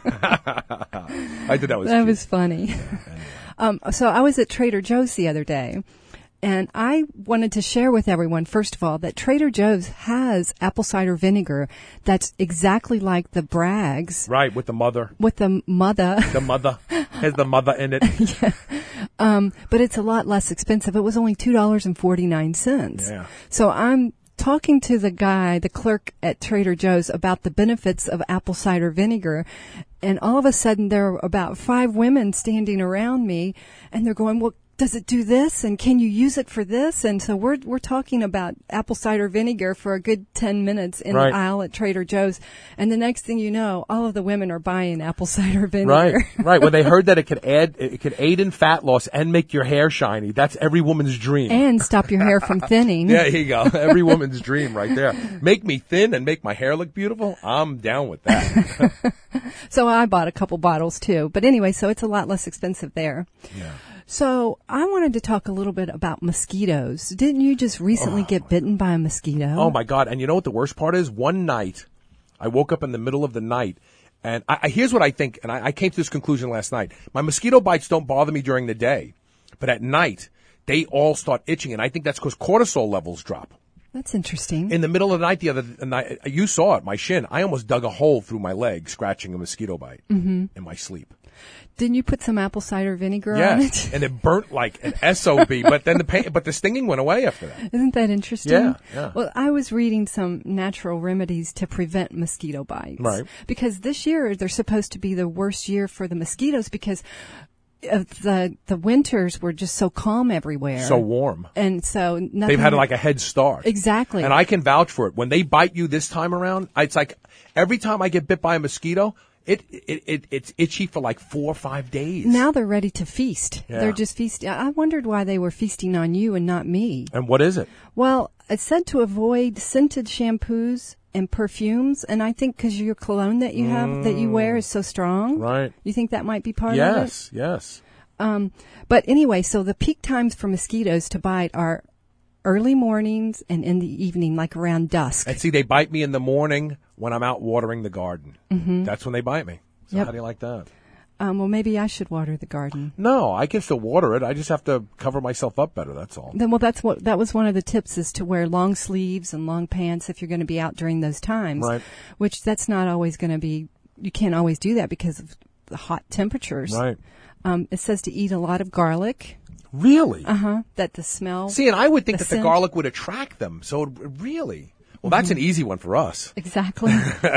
[SPEAKER 2] I thought that was
[SPEAKER 3] That
[SPEAKER 2] cute.
[SPEAKER 3] was funny. um, so I was at Trader Joe's the other day, and I wanted to share with everyone, first of all, that Trader Joe's has apple cider vinegar that's exactly like the Bragg's
[SPEAKER 2] Right, with the mother.
[SPEAKER 3] with the mother,
[SPEAKER 2] The mother. Has the mother in it.
[SPEAKER 3] um, but it's a lot less expensive. It was only two dollars and forty-nine cents.
[SPEAKER 2] Yeah.
[SPEAKER 3] So I'm talking to the guy, the clerk at Trader Joe's, about the benefits of apple cider vinegar. And all of a sudden, there are about five women standing around me, and they're going, well, does it do this? And can you use it for this? And so we're we're talking about apple cider vinegar for a good ten minutes in
[SPEAKER 2] Right.
[SPEAKER 3] the aisle at Trader Joe's. And the next thing you know, all of the women are buying apple cider vinegar.
[SPEAKER 2] Right, right. When they heard that it could add, it could aid in fat loss and make your hair shiny. That's every woman's dream.
[SPEAKER 3] And stop your hair from thinning.
[SPEAKER 2] Yeah, here you go. Every woman's dream right there. Make me thin and make my hair look beautiful. I'm down with that.
[SPEAKER 3] So I bought a couple bottles too. But anyway, so it's a lot less expensive there.
[SPEAKER 2] Yeah.
[SPEAKER 3] So I wanted to talk a little bit about mosquitoes. Didn't you just recently get bitten by a mosquito?
[SPEAKER 2] Oh my God. And you know what the worst part is? One night, I woke up in the middle of the night, and I, I here's what I think, and I, I came to this conclusion last night. My mosquito bites don't bother me during the day, but at night, they all start itching, and I think that's because cortisol levels drop.
[SPEAKER 3] That's interesting.
[SPEAKER 2] In the middle of the night, the other night, you saw it, my shin. I almost dug a hole through my leg, scratching a mosquito bite
[SPEAKER 3] Mm-hmm.
[SPEAKER 2] in my sleep.
[SPEAKER 3] Didn't you put some apple cider vinegar on
[SPEAKER 2] Yes,
[SPEAKER 3] it?
[SPEAKER 2] and it burnt like an S O B, but then the pain, but the stinging went away after that.
[SPEAKER 3] Isn't that interesting?
[SPEAKER 2] Yeah, yeah.
[SPEAKER 3] Well, I was reading some natural remedies to prevent mosquito bites.
[SPEAKER 2] Right.
[SPEAKER 3] Because this year they're supposed to be the worst year for the mosquitoes because of the the winters were just so calm everywhere.
[SPEAKER 2] So warm.
[SPEAKER 3] And so nothing.
[SPEAKER 2] They've had like a head start.
[SPEAKER 3] Exactly.
[SPEAKER 2] And I can vouch for it. When they bite you this time around, it's like every time I get bit by a mosquito, it, it, it it's itchy for like four or five days.
[SPEAKER 3] Now they're ready to feast.
[SPEAKER 2] Yeah.
[SPEAKER 3] They're just feasting. I wondered why they were feasting on you and not me.
[SPEAKER 2] And what is it?
[SPEAKER 3] Well, it's said to avoid scented shampoos and perfumes, and I think because your cologne that you have that you wear is so strong.
[SPEAKER 2] Right.
[SPEAKER 3] You think that might be part of it?
[SPEAKER 2] Yes, yes.
[SPEAKER 3] Um, but anyway, so the peak times for mosquitoes to bite are early mornings and in the evening, like around dusk.
[SPEAKER 2] And see, they bite me in the morning when I'm out watering the garden. Mm-hmm. That's when they bite me. So
[SPEAKER 3] Yep.
[SPEAKER 2] how do you like that?
[SPEAKER 3] Um, well, maybe I should water the garden.
[SPEAKER 2] No, I can still water it. I just have to cover myself up better. That's all.
[SPEAKER 3] Then, well, that's what that was one of the tips, is to wear long sleeves and long pants if you're going to be out during those times.
[SPEAKER 2] Right.
[SPEAKER 3] Which that's not always going to be. You can't always do that because of the hot temperatures.
[SPEAKER 2] Right.
[SPEAKER 3] Um, it says to eat a lot of garlic.
[SPEAKER 2] Really?
[SPEAKER 3] Uh huh. That the smell.
[SPEAKER 2] See, and I would think
[SPEAKER 3] the
[SPEAKER 2] that
[SPEAKER 3] scent.
[SPEAKER 2] the garlic would attract them. So it, really. Well, that's an easy one for us.
[SPEAKER 3] Exactly.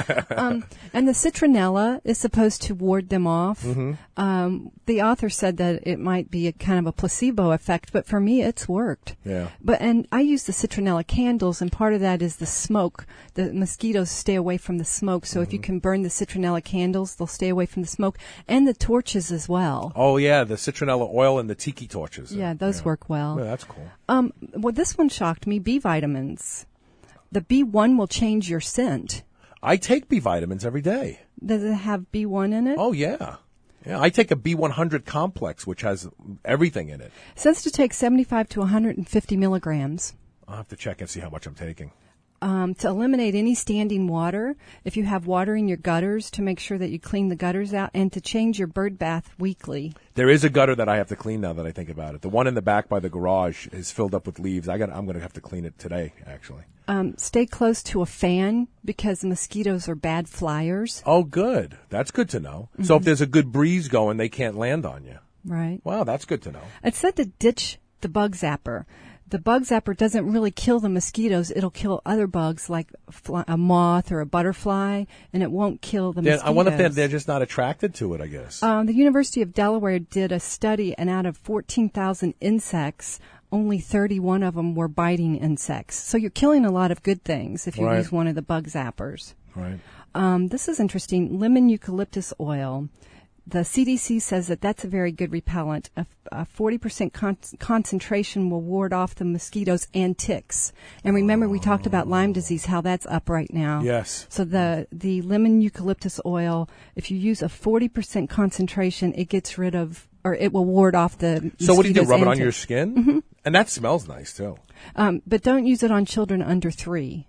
[SPEAKER 3] um, and the citronella is supposed to ward them off.
[SPEAKER 2] Mm-hmm.
[SPEAKER 3] Um, the author said that it might be a kind of a placebo effect, but for me, it's worked.
[SPEAKER 2] Yeah.
[SPEAKER 3] But and I use the citronella candles, and part of that is the smoke. The mosquitoes stay away from the smoke, so mm-hmm. if you can burn the citronella candles, they'll stay away from the smoke, and the torches as well.
[SPEAKER 2] Oh yeah, the citronella oil and the tiki torches.
[SPEAKER 3] Yeah, those
[SPEAKER 2] yeah.
[SPEAKER 3] work well.
[SPEAKER 2] Yeah, that's cool.
[SPEAKER 3] Um, well, this one shocked me. B vitamins. The B one will change your scent.
[SPEAKER 2] I take B vitamins every day.
[SPEAKER 3] Does it have B one in it?
[SPEAKER 2] Oh, yeah. Yeah, I take a B one hundred complex, which has everything in it.
[SPEAKER 3] It says to take seventy-five to one hundred fifty milligrams.
[SPEAKER 2] I'll have to check and see how much I'm taking.
[SPEAKER 3] Um, to eliminate any standing water, if you have water in your gutters, to make sure that you clean the gutters out, and to change your bird bath weekly.
[SPEAKER 2] There is a gutter that I have to clean now that I think about it. The one in the back by the garage is filled up with leaves. I got. I'm going to have to clean it today, actually.
[SPEAKER 3] Um, stay close to a fan because mosquitoes are bad flyers.
[SPEAKER 2] Oh, good. That's good to know. Mm-hmm. So if there's a good breeze going, they can't land on you.
[SPEAKER 3] Right.
[SPEAKER 2] Wow, that's good to know.
[SPEAKER 3] It said to ditch the bug zapper. The bug zapper doesn't really kill the mosquitoes. It'll kill other bugs like fly, a moth or a butterfly, and it won't kill the
[SPEAKER 2] Then
[SPEAKER 3] mosquitoes.
[SPEAKER 2] I wonder if they're, they're just not attracted to it, I guess.
[SPEAKER 3] Um, the University of Delaware did a study, and out of fourteen thousand insects, only thirty-one of them were biting insects. So you're killing a lot of good things if you
[SPEAKER 2] Right.
[SPEAKER 3] use one of the bug zappers.
[SPEAKER 2] Right.
[SPEAKER 3] Um, this is interesting. Lemon eucalyptus oil. The C D C says that that's a very good repellent. A, a forty percent con- concentration will ward off the mosquitoes and ticks. And remember, we talked about Lyme disease, how that's up right now.
[SPEAKER 2] Yes.
[SPEAKER 3] So the, the lemon eucalyptus oil, if you use a forty percent concentration, it gets rid of, or it will ward off the mosquitoes.
[SPEAKER 2] So what do you do, rub it
[SPEAKER 3] and
[SPEAKER 2] on your
[SPEAKER 3] ticks.
[SPEAKER 2] skin?
[SPEAKER 3] Mm-hmm.
[SPEAKER 2] And that smells nice, too.
[SPEAKER 3] Um, but don't use it on children under three.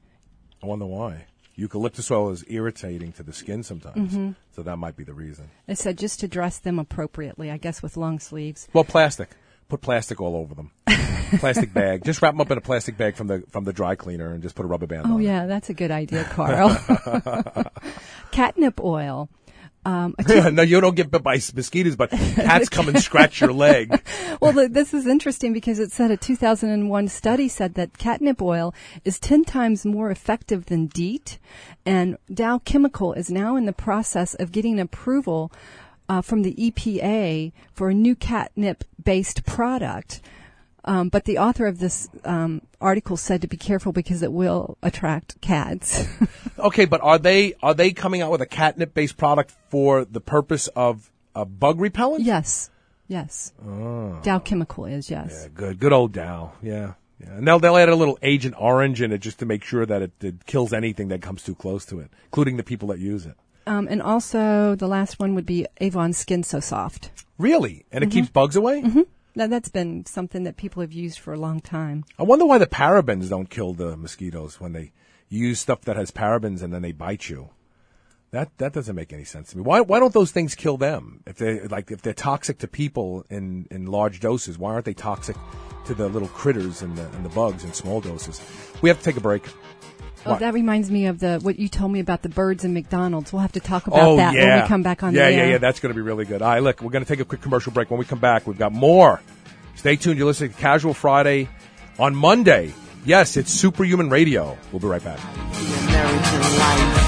[SPEAKER 2] I wonder why. Eucalyptus oil is irritating to the skin sometimes,
[SPEAKER 3] Mm-hmm.
[SPEAKER 2] so that might be the reason.
[SPEAKER 3] It said just to dress them appropriately, I guess, with long sleeves.
[SPEAKER 2] Well, plastic. Put plastic all over them. Plastic bag. Just wrap them up in a plastic bag from the from the dry cleaner and just put a rubber band
[SPEAKER 3] Oh,
[SPEAKER 2] on
[SPEAKER 3] yeah, that's a good idea, Carl. Catnip oil. Um, a
[SPEAKER 2] it. No, you don't get bit by mosquitoes, but cats come and scratch your leg.
[SPEAKER 3] Well, the, this is interesting because it said a two thousand one study said that catnip oil is ten times more effective than DEET, and Dow Chemical is now in the process of getting approval uh, from the E P A for a new catnip-based product. Um, but the author of this um, article said to be careful because it will attract cats.
[SPEAKER 2] Okay, but are they are they coming out with a catnip-based product for the purpose of a bug repellent?
[SPEAKER 3] Yes, yes.
[SPEAKER 2] Oh.
[SPEAKER 3] Dow Chemical is, yes.
[SPEAKER 2] Yeah, good. Good old Dow. Yeah. Yeah. And they'll, they'll add a little Agent Orange in it just to make sure that it, it kills anything that comes too close to it, including the people that use it.
[SPEAKER 3] Um, and also, the last one would be Avon Skin So Soft.
[SPEAKER 2] Really? And it
[SPEAKER 3] Mm-hmm.
[SPEAKER 2] keeps bugs away?
[SPEAKER 3] Mm-hmm. Now, that's been something that people have used for a long time.
[SPEAKER 2] I wonder why the parabens don't kill the mosquitoes when they use stuff that has parabens and then they bite you. That that doesn't make any sense to me. Why why don't those things kill them? If they like if they're toxic to people in, in large doses, why aren't they toxic to the little critters and the and the bugs in small doses? We have to take a break.
[SPEAKER 3] Oh,
[SPEAKER 2] What?
[SPEAKER 3] that reminds me of the what you told me about the birds in McDonald's. We'll have to talk about
[SPEAKER 2] Oh,
[SPEAKER 3] that
[SPEAKER 2] yeah.
[SPEAKER 3] when we come back on
[SPEAKER 2] yeah,
[SPEAKER 3] the
[SPEAKER 2] Yeah,
[SPEAKER 3] air.
[SPEAKER 2] yeah, that's going to be really good. All right, look, we're going to take a quick commercial break. When we come back, we've got more. Stay tuned. You're listening to Casual Friday on Monday. Yes, it's Superhuman Radio. We'll be right back.
[SPEAKER 5] American life.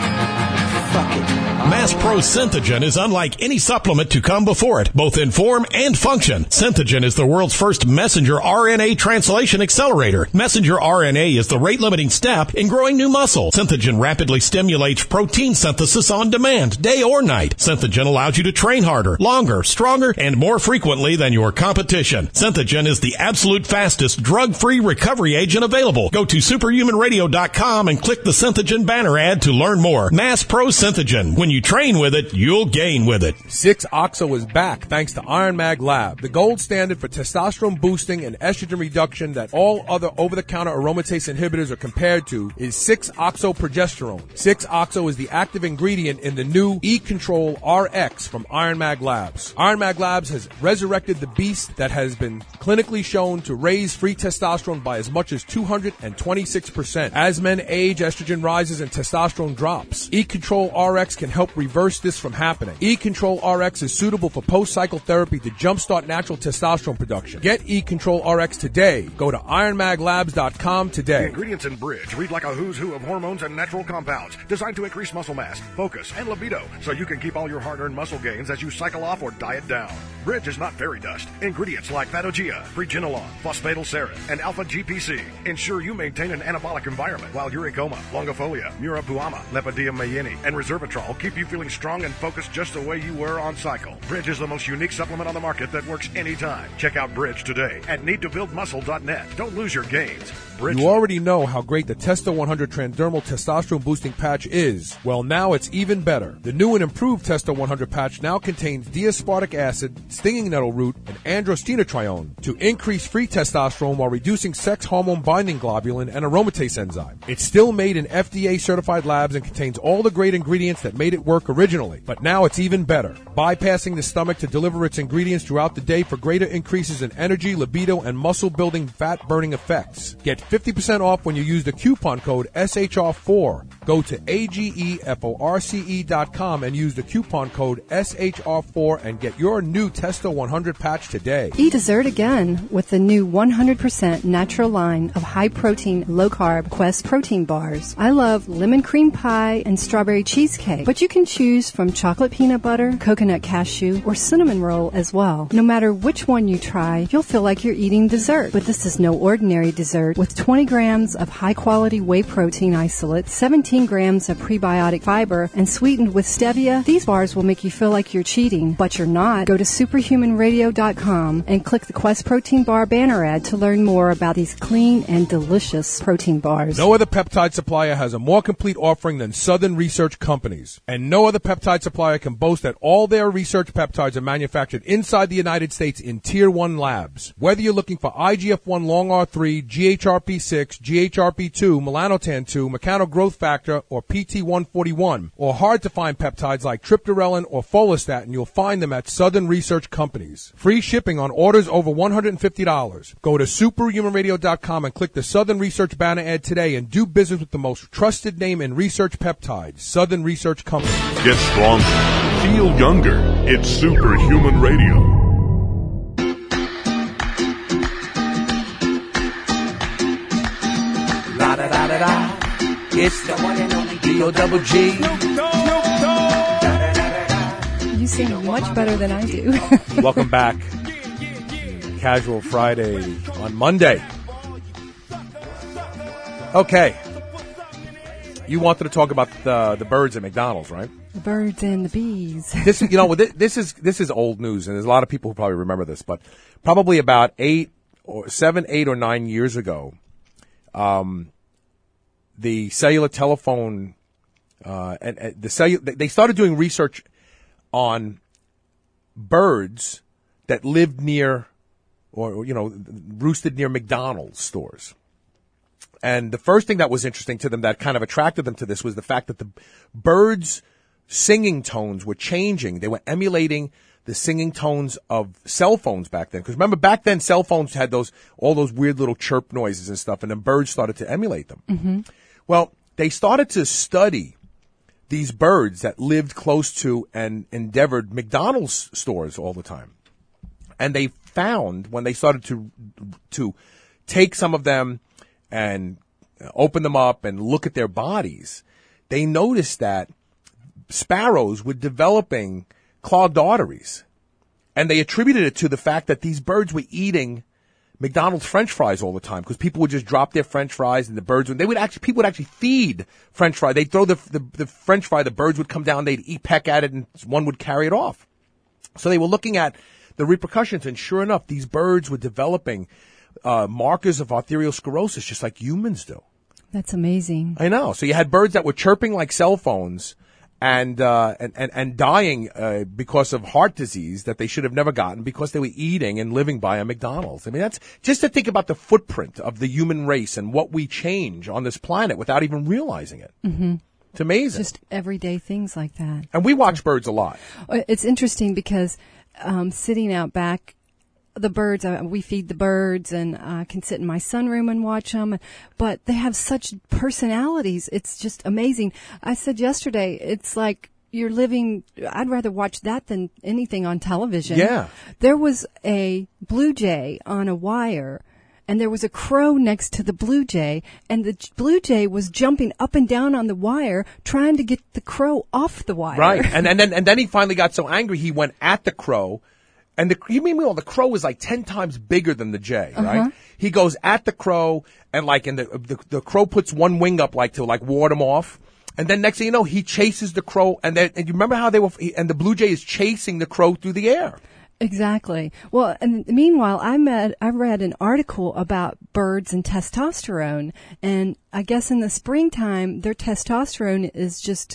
[SPEAKER 5] Fuck it.
[SPEAKER 4] Mass Pro Synthogen is unlike any supplement to come before it, both in form and function. Synthogen is the world's first messenger R N A translation accelerator. Messenger R N A is the rate-limiting step in growing new muscle. Synthogen rapidly stimulates protein synthesis on demand, day or night. Synthogen allows you to train harder, longer, stronger, and more frequently than your competition. Synthogen is the absolute fastest drug-free recovery agent available. Go to superhuman radio dot com and click the Synthogen banner ad to learn more. Mass Pro Synthogen. When you you train with it, you'll gain with it.
[SPEAKER 2] six oxo is back thanks to Iron Mag Lab, the gold standard for testosterone boosting and estrogen reduction that all other over-the-counter aromatase inhibitors are compared to is six oxo progesterone. six oxo is the active ingredient in the new E-Control R X from Iron Mag Labs. Iron Mag Labs has resurrected the beast that has been clinically shown to raise free testosterone by as much as two hundred twenty-six percent. As men age, estrogen rises and testosterone drops. E-Control R X can help reverse this from happening. E-Control R X is suitable for post-cycle therapy to jumpstart natural testosterone production. Get E-Control R X today. Go to iron mag labs dot com today.
[SPEAKER 6] The ingredients in Bridge read like a who's who of hormones and natural compounds designed to increase muscle mass, focus, and libido so you can keep all your hard-earned muscle gains as you cycle off or diet down. Bridge is not fairy dust. Ingredients like Phagogia, Preginolone, Phosphatidylserine, and Alpha-G P C ensure you maintain an anabolic environment while Uricoma, Longifolia, Murapuama, Lepidopteran mayini, and Resveratrol keep you feeling strong and focused just the way you were on cycle. Bridge is the most unique supplement on the market that works anytime. Check out Bridge today at need to build muscle dot net. Don't lose your gains. Bridge.
[SPEAKER 2] You already know how great the Testo one hundred Transdermal Testosterone Boosting Patch is. Well, now it's even better. The new and improved Testo one hundred patch now contains D-aspartic acid, stinging nettle root, and androstenedione to increase free testosterone while reducing sex hormone binding globulin and aromatase enzyme. It's still made in F D A-certified labs and contains all the great ingredients that made it work originally. But now it's even better, bypassing the stomach to deliver its ingredients throughout the day for greater increases in energy, libido, and muscle-building, fat-burning effects. Get fifty percent off when you use the coupon code S H R four. Go to A G E F O R C E dot com and use the coupon code S H R four and get your new Testo one hundred patch today.
[SPEAKER 3] Eat dessert again with the new one hundred percent natural line of high-protein, low-carb Quest protein bars. I love lemon cream pie and strawberry cheesecake, but you can choose from chocolate peanut butter, coconut cashew, or cinnamon roll as well. No matter which one you try, you'll feel like you're eating dessert. But this is no ordinary dessert. With twenty grams of high-quality whey protein isolate, seventeen grams of prebiotic fiber, and sweetened with stevia, these bars will make you feel like you're cheating, but you're not. Go to superhuman radio dot com and click the Quest Protein Bar banner ad to learn more about these clean and delicious protein bars.
[SPEAKER 2] No other peptide supplier has a more complete offering than Southern Research Companies. And no other peptide supplier can boast that all their research peptides are manufactured inside the United States in Tier one labs. Whether you're looking for I G F one long R three, G H R P six, G H R P two, melanotan two, mechano growth factor, or P T one forty-one, or hard to find peptides like triptorelin or follistatin, you'll find them at Southern Research Companies. Free shipping on orders over one hundred fifty dollars. Go to superhuman radio dot com and click the Southern Research banner ad today and do business with the most trusted name in research peptides, Southern Research Company.
[SPEAKER 1] Get stronger. Feel younger. It's Superhuman Radio.
[SPEAKER 7] La da da da da. It's the one and only D O double G.
[SPEAKER 3] You sing much better than I do.
[SPEAKER 2] Welcome back. Casual Friday on Monday. Okay. You wanted to talk about the the birds at McDonald's, right?
[SPEAKER 3] The birds and the bees.
[SPEAKER 2] This, you know, this, this is this is old news, and there's a lot of people who probably remember this. But probably about eight or seven, eight or nine years ago, um, the cellular telephone uh, and, and the cellular they started doing research on birds that lived near, or you know, roosted near McDonald's stores. And the first thing that was interesting to them that kind of attracted them to this was the fact that the birds' singing tones were changing. They were emulating the singing tones of cell phones back then. Because remember, back then, cell phones had those all those weird little chirp noises and stuff, and then birds started to emulate them.
[SPEAKER 3] Mm-hmm.
[SPEAKER 2] Well, they started to study these birds that lived close to and endeavored McDonald's stores all the time. And they found, when they started to to take some of them and open them up and look at their bodies, they noticed that sparrows were developing clogged arteries. And they attributed it to the fact that these birds were eating McDonald's French fries all the time, because people would just drop their French fries and the birds would, they would actually, people would actually feed French fry. They'd throw the, the, the French fry, the birds would come down, they'd eat, peck at it, and one would carry it off. So they were looking at the repercussions, and sure enough, these birds were developing uh, markers of arteriosclerosis just like humans do.
[SPEAKER 3] That's amazing.
[SPEAKER 2] I know. So you had birds that were chirping like cell phones, and uh, and, and and dying uh, because of heart disease that they should have never gotten because they were eating and living by a McDonald's. I mean, that's just to think about the footprint of the human race and what we change on this planet without even realizing it.
[SPEAKER 3] Mm-hmm.
[SPEAKER 2] It's amazing.
[SPEAKER 3] Just everyday things like that.
[SPEAKER 2] And we watch birds a lot.
[SPEAKER 3] It's interesting because um, sitting out back, the birds, uh, we feed the birds, and I uh, can sit in my sunroom and watch them, but they have such personalities. It's just amazing. I said yesterday, it's like you're living, I'd rather watch that than anything on television.
[SPEAKER 2] Yeah.
[SPEAKER 3] There was a blue jay on a wire, and there was a crow next to the blue jay, and the blue jay was jumping up and down on the wire trying to get the crow off the wire.
[SPEAKER 2] Right. And, and then and then he finally got so angry he went at the crow. And the, you mean, well, the crow was like ten times bigger than the jay, right?
[SPEAKER 3] Uh-huh.
[SPEAKER 2] He goes at the crow, and like, and the, the the crow puts one wing up, like to like ward him off. And then next thing you know, he chases the crow, and then, and you remember how they were, and the blue jay is chasing the crow through the air.
[SPEAKER 3] Exactly. Well, and meanwhile, I met, I read an article about birds and testosterone, and I guess in the springtime, their testosterone is just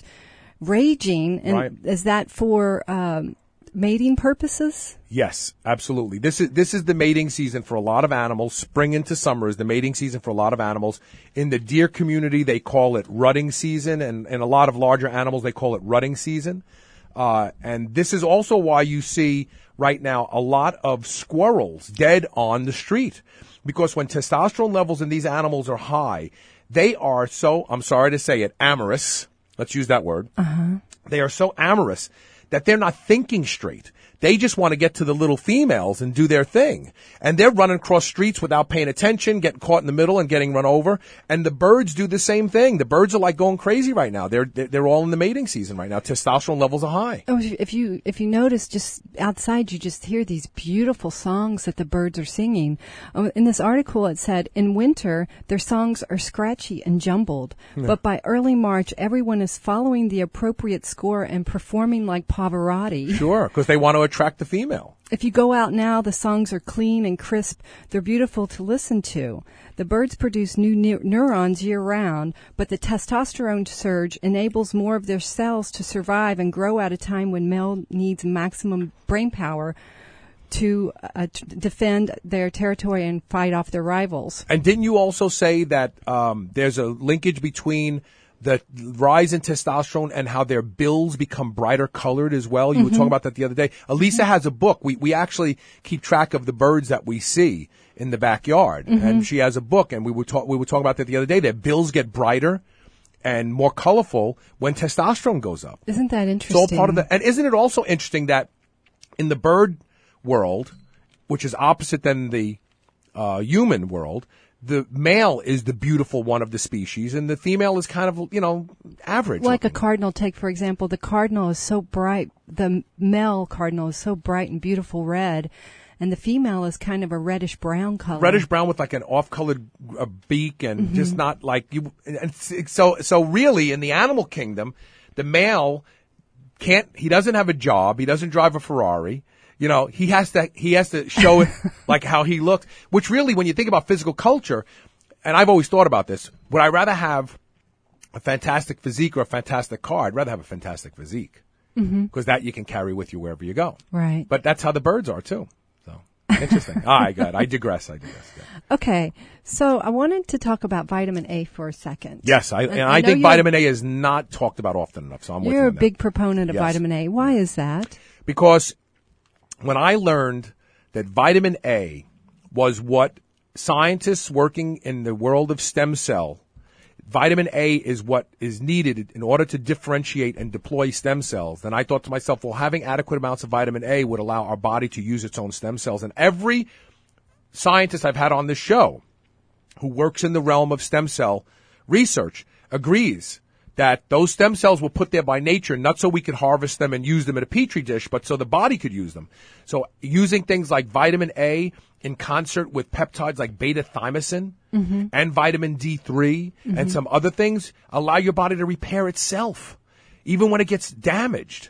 [SPEAKER 3] raging. And
[SPEAKER 2] right.
[SPEAKER 3] Is that for um, mating purposes?
[SPEAKER 2] Yes, absolutely. This is this is the mating season for a lot of animals. Spring into summer is the mating season for a lot of animals. In the deer community, they call it rutting season, and, and a lot of larger animals, they call it rutting season. Uh, and this is also why you see right now a lot of squirrels dead on the street. Because when testosterone levels in these animals are high, they are so, I'm sorry to say it, amorous. Let's use that word.
[SPEAKER 3] Uh-huh.
[SPEAKER 2] They are so amorous that they're not thinking straight. They just want to get to the little females and do their thing. And they're running across streets without paying attention, getting caught in the middle and getting run over. And the birds do the same thing. The birds are like going crazy right now. They're they're all in the mating season right now. Testosterone levels are high.
[SPEAKER 3] Oh, if you if you notice, just outside, you just hear these beautiful songs that the birds are singing. In this article, it said, in winter, their songs are scratchy and jumbled. Yeah. But by early March, everyone is following the appropriate score and performing like Pavarotti.
[SPEAKER 2] Sure, because they want to attract the female.
[SPEAKER 3] If you go out now, the songs are clean and crisp. They're beautiful to listen to. The birds produce new ne- neurons year-round, but the testosterone surge enables more of their cells to survive and grow at a time when male needs maximum brain power to uh, t- defend their territory and fight off their rivals.
[SPEAKER 2] And didn't you also say that um, there's a linkage between the rise in testosterone and how their bills become brighter colored as well? You mm-hmm. were talking about that the other day. Elisa has a book. We we actually keep track of the birds that we see in the backyard, mm-hmm. and she has a book. And we were talk, we were talking about that the other day. Their bills get brighter and more colorful when testosterone goes up.
[SPEAKER 3] Isn't that interesting?
[SPEAKER 2] It's all part of the. And isn't it also interesting that in the bird world, which is opposite than the uh, human world, the male is the beautiful one of the species, and the female is kind of, you know, average.
[SPEAKER 3] Like
[SPEAKER 2] looking.
[SPEAKER 3] a cardinal, take, for example, the cardinal is so bright, the male cardinal is so bright and beautiful red, and the female is kind of a reddish-brown color.
[SPEAKER 2] Reddish-brown with like an off-colored uh, beak and
[SPEAKER 3] mm-hmm.
[SPEAKER 2] just not like you. And so, so really, in the animal kingdom, the male can't, he doesn't have a job, he doesn't drive a Ferrari. You know, he has to, he has to show it like how he looks, which really, when you think about physical culture, and I've always thought about this, would I rather have a fantastic physique or a fantastic car? I'd rather have a fantastic physique.
[SPEAKER 3] Mm-hmm.
[SPEAKER 2] Because that you can carry with you wherever you go.
[SPEAKER 3] Right.
[SPEAKER 2] But that's how the birds are too. So, interesting. All right, good. I digress. I digress. Yeah.
[SPEAKER 3] Okay. So I wanted to talk about vitamin A for a second.
[SPEAKER 2] Yes, I, and I, I think vitamin A is not talked about often enough, so I'm with you
[SPEAKER 3] You're
[SPEAKER 2] on
[SPEAKER 3] a
[SPEAKER 2] that.
[SPEAKER 3] big proponent of
[SPEAKER 2] Yes.
[SPEAKER 3] vitamin A. Why is that?
[SPEAKER 2] Because when I learned that vitamin A was what scientists working in the world of stem cell, vitamin A is what is needed in order to differentiate and deploy stem cells, then I thought to myself, well, having adequate amounts of vitamin A would allow our body to use its own stem cells. And every scientist I've had on this show who works in the realm of stem cell research agrees that those stem cells were put there by nature, not so we could harvest them and use them in a petri dish, but so the body could use them. So using things like vitamin A in concert with peptides like beta-thymosin mm-hmm. and vitamin D three mm-hmm. and some other things allow your body to repair itself, even when it gets damaged.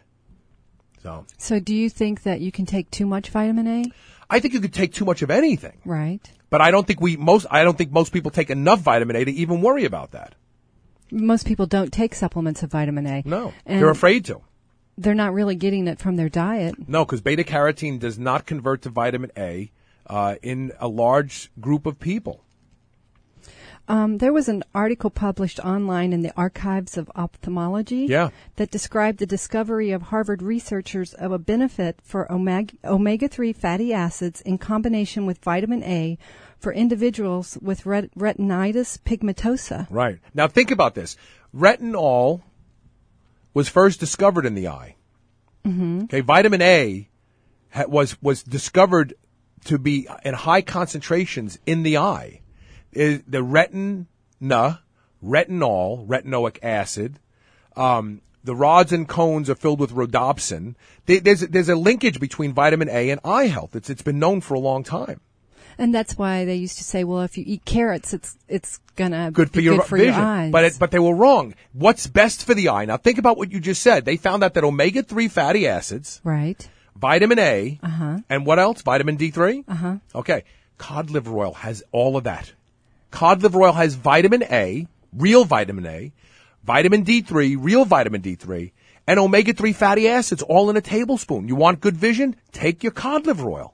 [SPEAKER 2] So,
[SPEAKER 3] so do you think that you can take too much vitamin A?
[SPEAKER 2] I think you could take too much of anything.
[SPEAKER 3] Right.
[SPEAKER 2] But I don't think we most I don't think most people take enough vitamin A to even worry about that.
[SPEAKER 3] Most people don't take supplements of vitamin A.
[SPEAKER 2] No,
[SPEAKER 3] And
[SPEAKER 2] they're afraid to.
[SPEAKER 3] They're not really getting it from their diet.
[SPEAKER 2] No, because beta-carotene does not convert to vitamin A uh, in a large group of people.
[SPEAKER 3] Um, there was an article published online in the Archives of Ophthalmology
[SPEAKER 2] Yeah.
[SPEAKER 3] that described the discovery of Harvard researchers of a benefit for omega three fatty acids in combination with vitamin A for individuals with ret- retinitis pigmentosa.
[SPEAKER 2] Right. Now think about this. Retinol was first discovered in the eye. Mm-hmm. Okay, vitamin A ha- was was discovered to be in high concentrations in the eye. Is the retina, retinol, retinoic acid, um, the rods and cones are filled with rhodopsin. They, there's there's a linkage between vitamin A and eye health. It's it's been known for a long time.
[SPEAKER 3] And that's why they used to say, well, if you eat carrots, it's it's gonna
[SPEAKER 2] Good for
[SPEAKER 3] be
[SPEAKER 2] your
[SPEAKER 3] good for
[SPEAKER 2] vision,
[SPEAKER 3] your eyes.
[SPEAKER 2] but it, but they were wrong. What's best for the eye? Now think about what you just said. They found out that omega three fatty acids,
[SPEAKER 3] right,
[SPEAKER 2] vitamin A,
[SPEAKER 3] uh-huh.
[SPEAKER 2] and what else? Vitamin D three.
[SPEAKER 3] Uh-huh.
[SPEAKER 2] Okay, cod liver oil has all of that. Cod liver oil has vitamin A, real vitamin A, vitamin D three, real vitamin D three, and omega three fatty acids all in a tablespoon. You want good vision? Take your cod liver oil.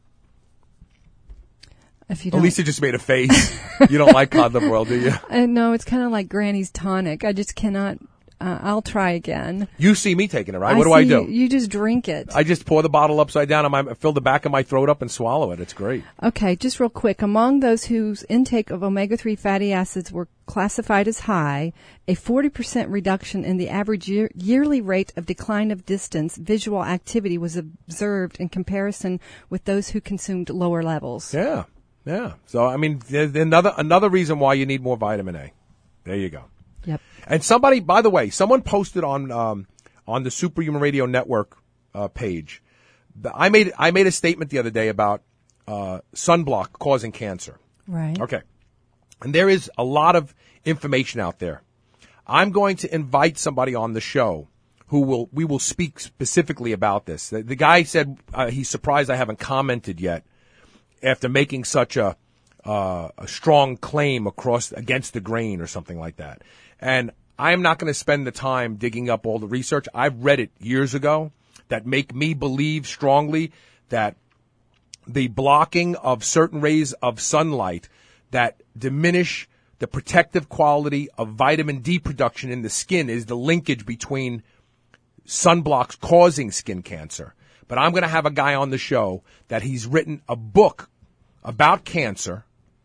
[SPEAKER 3] If you don't,
[SPEAKER 2] Elisa just made a face. You don't like cod liver oil, do you?
[SPEAKER 3] Uh, no, it's kind of like Granny's tonic. I just cannot. Uh, I'll try again.
[SPEAKER 2] You see me taking it, right? What do I
[SPEAKER 3] see
[SPEAKER 2] do?
[SPEAKER 3] You, you just drink it.
[SPEAKER 2] I just pour the bottle upside down and my, fill the back of my throat up and swallow it. It's great.
[SPEAKER 3] Okay, just real quick. Among those whose intake of omega three fatty acids were classified as high, a forty percent reduction in the average year, yearly rate of decline of distance visual activity was observed in comparison with those who consumed lower levels.
[SPEAKER 2] Yeah, yeah. So, I mean, there's another another reason why you need more vitamin A. There you go.
[SPEAKER 3] Yep.
[SPEAKER 2] And somebody, by the way, someone posted on um, on the Superhuman Radio Network uh, page. The, I made I made a statement the other day about uh, sunblock causing cancer.
[SPEAKER 3] Right.
[SPEAKER 2] Okay. And there is a lot of information out there. I'm going to invite somebody on the show who will we will speak specifically about this. The, the guy said uh, he's surprised I haven't commented yet after making such a uh, a strong claim across against the grain or something like that. And I'm not going to spend the time digging up all the research. I've read it years ago that make me believe strongly that the blocking of certain rays of sunlight that diminish the protective quality of vitamin D production in the skin is the linkage between sunblocks causing skin cancer. But I'm going to have a guy on the show that he's written a book about cancer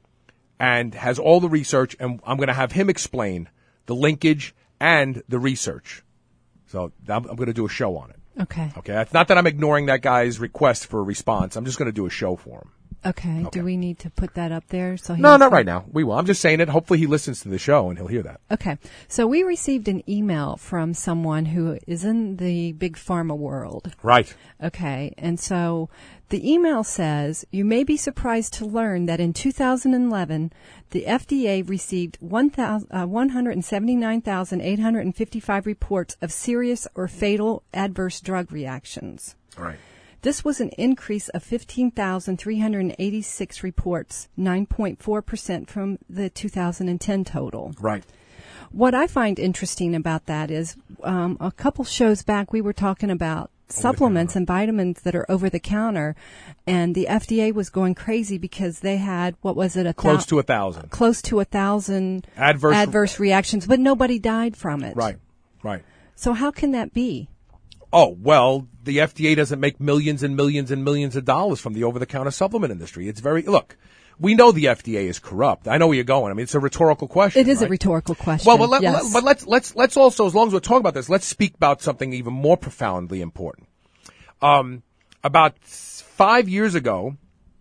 [SPEAKER 2] and has all the research, and I'm going to have him explain the linkage and the research. So I'm, I'm going to do a show on it.
[SPEAKER 3] Okay.
[SPEAKER 2] Okay. It's not that I'm ignoring that guy's request for a response. I'm just going to do a show for him.
[SPEAKER 3] Okay.
[SPEAKER 2] Okay.
[SPEAKER 3] Do we need to put that up there? So he
[SPEAKER 2] No,
[SPEAKER 3] knows
[SPEAKER 2] not
[SPEAKER 3] that-
[SPEAKER 2] right now. We will. I'm just saying it. Hopefully he listens to the show and he'll hear that.
[SPEAKER 3] Okay. So we received an email from someone who is in the big pharma world.
[SPEAKER 2] Right.
[SPEAKER 3] Okay. And so the email says, you may be surprised to learn that in two thousand eleven, the F D A received one hundred seventy-nine thousand eight hundred fifty-five reports of serious or fatal adverse drug reactions.
[SPEAKER 2] Right.
[SPEAKER 3] This was an increase of fifteen thousand three hundred eighty-six reports, nine point four percent from the two thousand ten total.
[SPEAKER 2] Right.
[SPEAKER 3] What I find interesting about that is um, a couple shows back we were talking about supplements and vitamins that are over the counter, and the F D A was going crazy because they had, what was it, a
[SPEAKER 2] Close
[SPEAKER 3] thou-
[SPEAKER 2] to a thousand.
[SPEAKER 3] close to a thousand
[SPEAKER 2] Adverse-
[SPEAKER 3] adverse reactions, but nobody died from it.
[SPEAKER 2] Right. Right.
[SPEAKER 3] So how can that be?
[SPEAKER 2] Oh, well, the F D A doesn't make millions and millions and millions of dollars from the over-the-counter supplement industry. It's very, look, we know the F D A is corrupt. I know where you're going. I mean, it's a rhetorical question.
[SPEAKER 3] It is
[SPEAKER 2] right?
[SPEAKER 3] a rhetorical question.
[SPEAKER 2] Well, but, let,
[SPEAKER 3] yes.
[SPEAKER 2] let, but let's let's let's also, as long as we're talking about this, let's speak about something even more profoundly important. Um, about five years ago,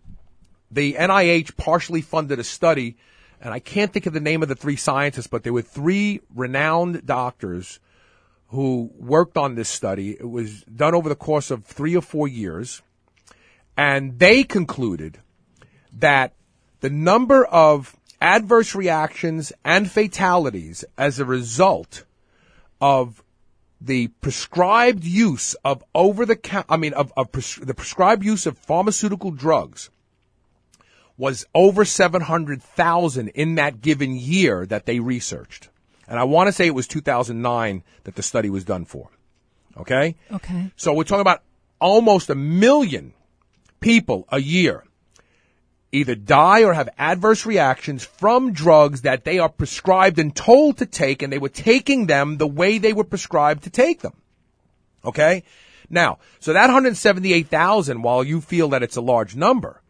[SPEAKER 2] the N I H partially funded a study, and I can't think of the name of the three scientists, but there were three renowned doctors who worked on this study. It was done over the course of three or four years, and they concluded that the number of adverse reactions and fatalities as a result of the prescribed use of over the ca- I mean of, of pres- the prescribed use of pharmaceutical drugs was over seven hundred thousand in that given year that they researched. And I want to say it was two thousand nine that the study was done for. Okay?
[SPEAKER 3] Okay.
[SPEAKER 2] So we're talking about almost a million people a year either die or have adverse reactions from drugs that they are prescribed and told to take, and they were taking them the way they were prescribed to take them. Okay? Now, so that one hundred seventy-eight thousand, while you feel that it's a large number,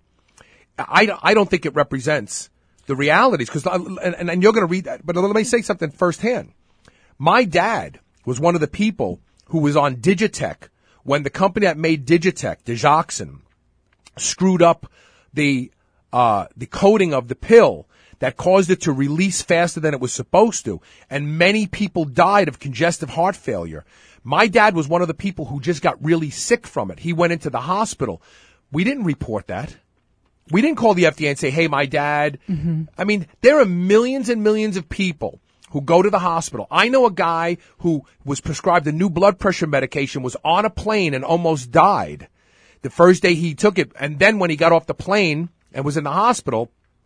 [SPEAKER 2] I, I don't think it represents the realities. Because, and, and you're going to read that, but let me say something firsthand. My dad was one of the people who was on Digitech when the company that made Digitech, Digoxin, screwed up the uh the coating of the pill that caused it to release faster than it was supposed to, and many people died of congestive heart failure. My dad was one of the people who just got really sick from it. He went into the hospital. We didn't report that. We didn't call the F D A and say, hey, my dad. Mm-hmm. I mean, there are millions and millions of people who go to the hospital. I know a guy who was prescribed a new blood pressure medication, was on a plane and almost died the first day he took it. And then when he got off the plane and was in the hospital,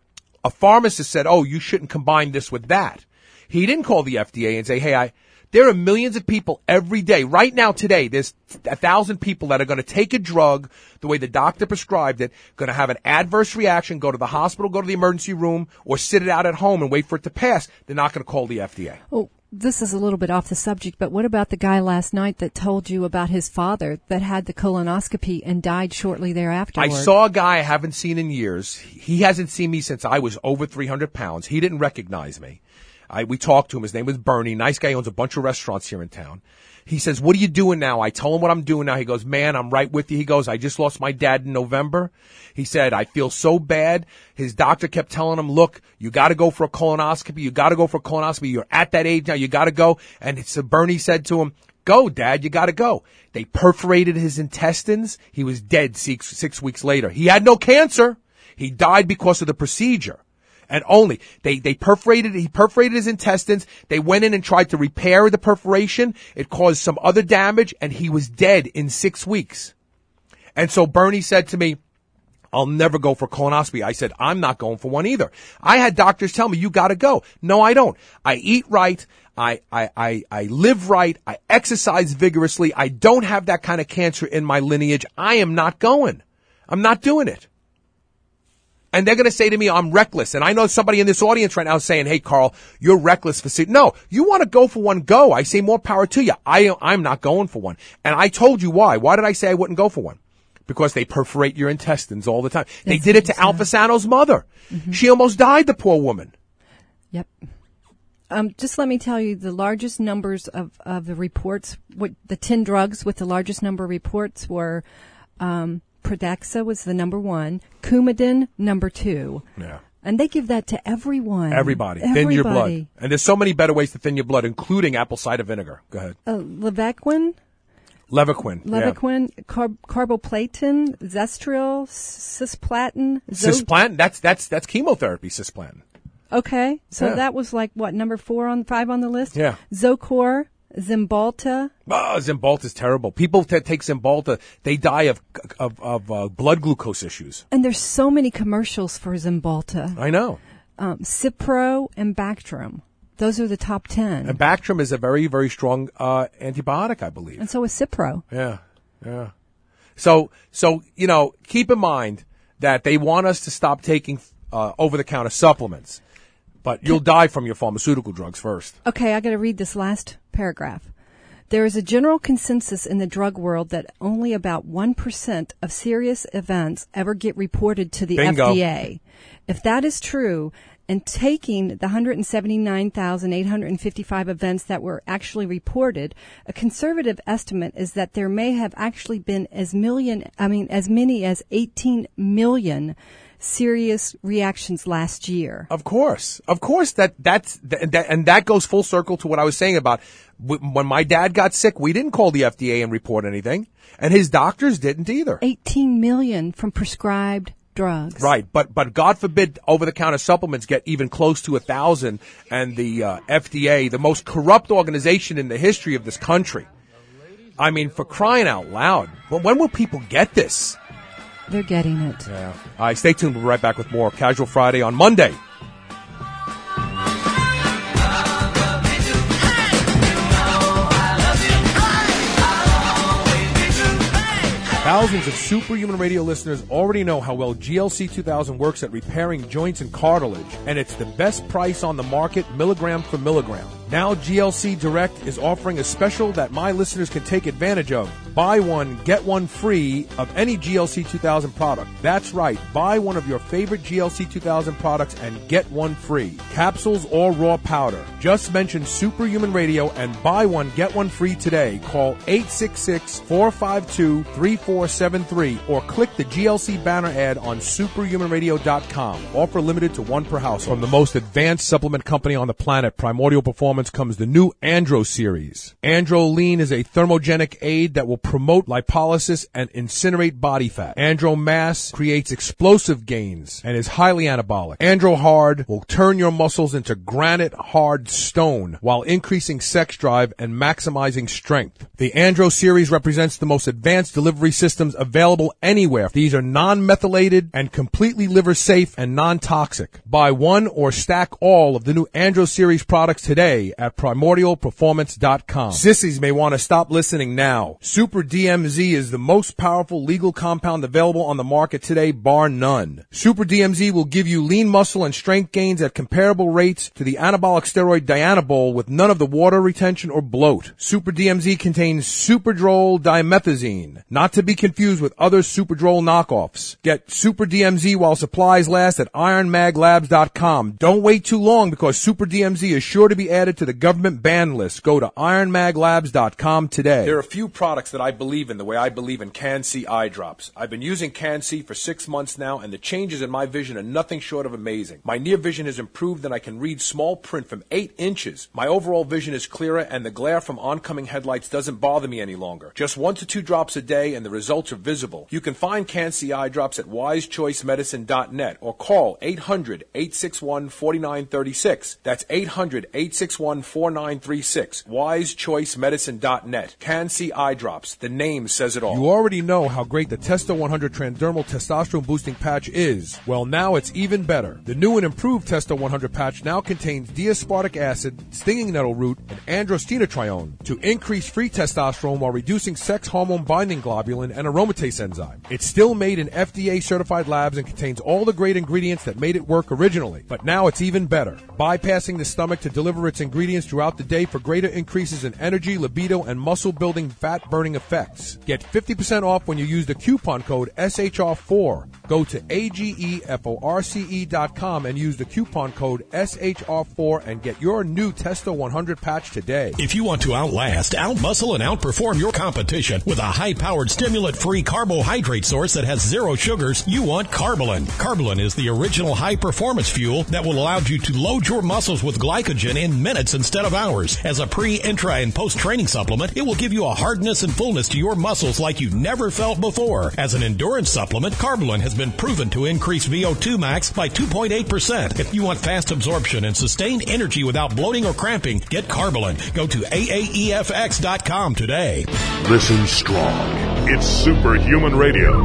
[SPEAKER 2] a pharmacist said, oh, you shouldn't combine this with that. He didn't call the F D A and say, hey, I, there are millions of people every day. Right now, today, there's a thousand people that are going to take a drug the way the doctor prescribed it, going to have an adverse reaction, go to the hospital, go to the emergency room, or sit it out at home and wait for it to pass. They're not going to call the F D A.
[SPEAKER 3] Oh, this is a little bit off the subject, but what about the guy last night that told you about his father that had the colonoscopy and died shortly thereafter?
[SPEAKER 2] I saw a guy I haven't seen in years. He hasn't seen me since I was over three hundred pounds. He didn't recognize me. I, we talked to him. His name was Bernie. Nice guy. He owns a bunch of restaurants here in town. He says, what are you doing now? I tell him what I'm doing now. He goes, man, I'm right with you. He goes, I just lost my dad in November. He said, I feel so bad. His doctor kept telling him, look, you got to go for a colonoscopy. You got to go for a colonoscopy. You're at that age now. You got to go. And so Bernie said to him, go, Dad. You got to go. They perforated his intestines. He was dead six, six weeks later. He had no cancer. He died because of the procedure. And only they, they perforated, he perforated his intestines. They went in and tried to repair the perforation. It caused some other damage, and he was dead in six weeks. And so Bernie said to me, I'll never go for colonoscopy. I said, I'm not going for one either. I had doctors tell me, you gotta go. No, I don't. I eat right. I, I, I, I live right. I exercise vigorously. I don't have that kind of cancer in my lineage. I am not going. I'm not doing it. And they're going to say to me, I'm reckless. And I know somebody in this audience right now is saying, hey, Carl, you're reckless for seeing. No, you want to go for one, go. I say more power to you. I, I'm not going for one. And I told you why. Why did I say I wouldn't go for one? Because they perforate your intestines all the time. That's they did it to Al Fasano's mother. Mm-hmm. She almost died, the poor woman.
[SPEAKER 3] Yep. Um, just let me tell you, the largest numbers of, of the reports, what, the ten drugs with the largest number of reports were um, Pradaxa was the number one, Coumadin number two. Yeah. And they give that to everyone.
[SPEAKER 2] Everybody.
[SPEAKER 3] Everybody.
[SPEAKER 2] Thin your blood. And there's so many better ways to thin your blood, including apple cider vinegar. Go ahead.
[SPEAKER 3] Uh, Levaquin.
[SPEAKER 2] Levaquin.
[SPEAKER 3] Levaquin, yeah. Carb- carboplatin, Zestril, cisplatin.
[SPEAKER 2] Cisplatin? That's, that's, that's chemotherapy, cisplatin.
[SPEAKER 3] Okay. So
[SPEAKER 2] yeah.
[SPEAKER 3] that was like, what, number four on, five on the list?
[SPEAKER 2] Yeah.
[SPEAKER 3] Zocor. Zimbalta.
[SPEAKER 2] Oh, Zimbalta's terrible. People that take Zimbalta, they die of of, of uh, blood glucose issues.
[SPEAKER 3] And there's so many commercials for Zimbalta.
[SPEAKER 2] I know.
[SPEAKER 3] Um, Cipro and Bactrim. Those are the top ten.
[SPEAKER 2] And Bactrim is a very, very strong uh, antibiotic, I believe.
[SPEAKER 3] And so is Cipro.
[SPEAKER 2] Yeah, yeah. So, so you know, keep in mind that they want us to stop taking uh, over-the-counter supplements. But you'll die from your pharmaceutical drugs first.
[SPEAKER 3] Okay, I got to read this last paragraph. There is a general consensus in the drug world that only about one percent of serious events ever get reported to the
[SPEAKER 2] Bingo.
[SPEAKER 3] F D A. If that is true, and taking the one hundred seventy-nine thousand eight hundred fifty-five events that were actually reported, a conservative estimate is that there may have actually been as million, I mean, as many as eighteen million serious reactions last year.
[SPEAKER 2] Of course. Of course that that's that, that and that goes full circle to what I was saying about when my dad got sick, we didn't call the F D A and report anything, and his doctors didn't either.
[SPEAKER 3] eighteen million from prescribed drugs.
[SPEAKER 2] Right, but but God forbid over-the-counter supplements get even close to a thousand, and the uh, F D A, the most corrupt organization in the history of this country. I mean, for crying out loud, when will people get this?
[SPEAKER 3] They're getting it.
[SPEAKER 2] Yeah. All right, stay tuned. We'll be right back with more Casual Friday on Monday. Thousands of Superhuman Radio listeners already know how well G L C two thousand works at repairing joints and cartilage, and it's the best price on the market, milligram for milligram. Now G L C Direct is offering a special that my listeners can take advantage of. Buy one, get one free of any G L C two thousand product. That's right. Buy one of your favorite G L C two thousand products and get one free. Capsules or raw powder. Just mention Superhuman Radio and buy one, get one free today. Call eight six six, four five two, three four seven three or click the G L C banner ad on superhuman radio dot com. Offer limited to one per household. From the most advanced supplement company on the planet, Primordial Performance, comes the new Andro series. Andro Lean is a thermogenic aid that will promote lipolysis and incinerate body fat. Andro Mass creates explosive gains and is highly anabolic. Andro Hard will turn your muscles into granite hard stone while increasing sex drive and maximizing strength. The Andro series represents the most advanced delivery systems available anywhere. These are non-methylated and completely liver safe and non-toxic. Buy one or stack all of the new Andro series products today at primordial performance dot com. Sissies may want to stop listening now. Super D M Z is the most powerful legal compound available on the market today, bar none. Super D M Z will give you lean muscle and strength gains at comparable rates to the anabolic steroid Dianabol with none of the water retention or bloat. Super D M Z contains Superdrol dimethazine, not to be confused with other Superdrol knockoffs. Get Super D M Z while supplies last at iron mag labs dot com. Don't wait too long because Super D M Z is sure to be added to the government ban list. Go to iron mag labs dot com today. There are a few products that I believe in the way I believe in Can-C eye drops. I've been using Can-C for six months now, and the changes in my vision are nothing short of amazing. My near vision has improved, and I can read small print from eight inches. My overall vision is clearer, and the glare from oncoming headlights doesn't bother me any longer. Just one to two drops a day, and the results are visible. You can find Can-C eye drops at wise choice medicine dot net or call eight hundred, eight six one, four nine three six. That's eight hundred, eight six one, four nine three six. wise choice medicine dot net. Can-C eye drops. The name says it all. You already know how great the Testo one hundred transdermal testosterone boosting patch is. Well, now it's even better. The new and improved Testo one hundred patch now contains D-aspartic acid, stinging nettle root, and androstenedione to increase free testosterone while reducing sex hormone binding globulin and aromatase enzyme. It's still made in F D A certified labs and contains all the great ingredients that made it work originally. But now it's even better. Bypassing the stomach to deliver its ingredients throughout the day for greater increases in energy, libido, and muscle-building, fat-burning effects. Get fifty percent off when you use the coupon code S H R four. Go to A G E F O R C E dot com and use the coupon code S H R four and get your new Testo one hundred patch today.
[SPEAKER 4] If you want to outlast, outmuscle, and outperform your competition with a high-powered, stimulant-free carbohydrate source that has zero sugars, you want Carbolin. Carbolin is the original high-performance fuel that will allow you to load your muscles with glycogen in minutes instead of hours. As a pre, intra, and post-training supplement, it will give you a hardness and fullness to your muscles like you never felt before. As an endurance supplement, Carbolin has been proven to increase V O two max by two point eight percent. If you want fast absorption and sustained energy without bloating or cramping, get Carbolin. Go to A A E F X dot com today.
[SPEAKER 1] Listen strong. It's Superhuman Radio.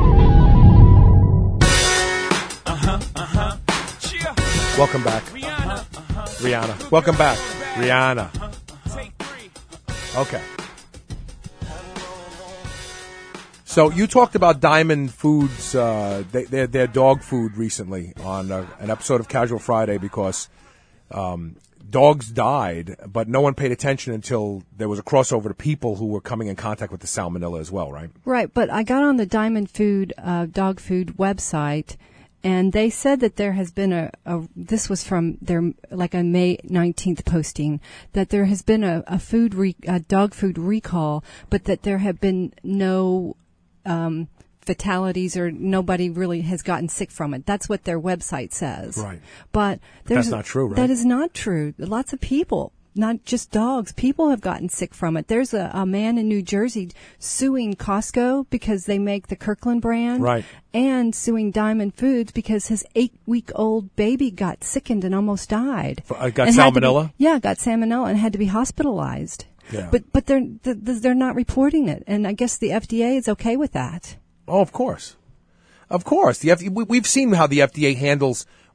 [SPEAKER 2] Uh-huh, uh-huh. Welcome back. Rihanna. Uh-huh. Rihanna. Welcome back. Rihanna. Okay. So you talked about Diamond Foods, uh, they, their, their dog food recently on uh, an episode of Casual Friday because um, dogs died, but no one paid attention until there was a crossover to people who were coming in contact with the salmonella as well, right?
[SPEAKER 3] Right, but I got on the Diamond Food uh, dog food website, and they said that there has been a, a this was from their like a May nineteenth posting, that there has been a, a food re, a dog food recall, but that there have been no um, fatalities or nobody really has gotten sick from it. That's what their website says.
[SPEAKER 2] Right.
[SPEAKER 3] But there's,
[SPEAKER 2] that's not true, right?
[SPEAKER 3] That is not true. Lots of people, not just dogs, people have gotten sick from it. There's a, a man in New Jersey suing Costco because they make the Kirkland brand.
[SPEAKER 2] Right.
[SPEAKER 3] And suing Diamond Foods because his eight-week-old baby got sickened and almost died.
[SPEAKER 2] For, uh, got
[SPEAKER 3] and
[SPEAKER 2] salmonella?
[SPEAKER 3] Be, yeah, got salmonella and had to be hospitalized.
[SPEAKER 2] Yeah.
[SPEAKER 3] But but they're they're not reporting it, and I guess the F D A is okay with that.
[SPEAKER 2] Oh, of course, of course. The F D A, we, we've seen how the F D A handles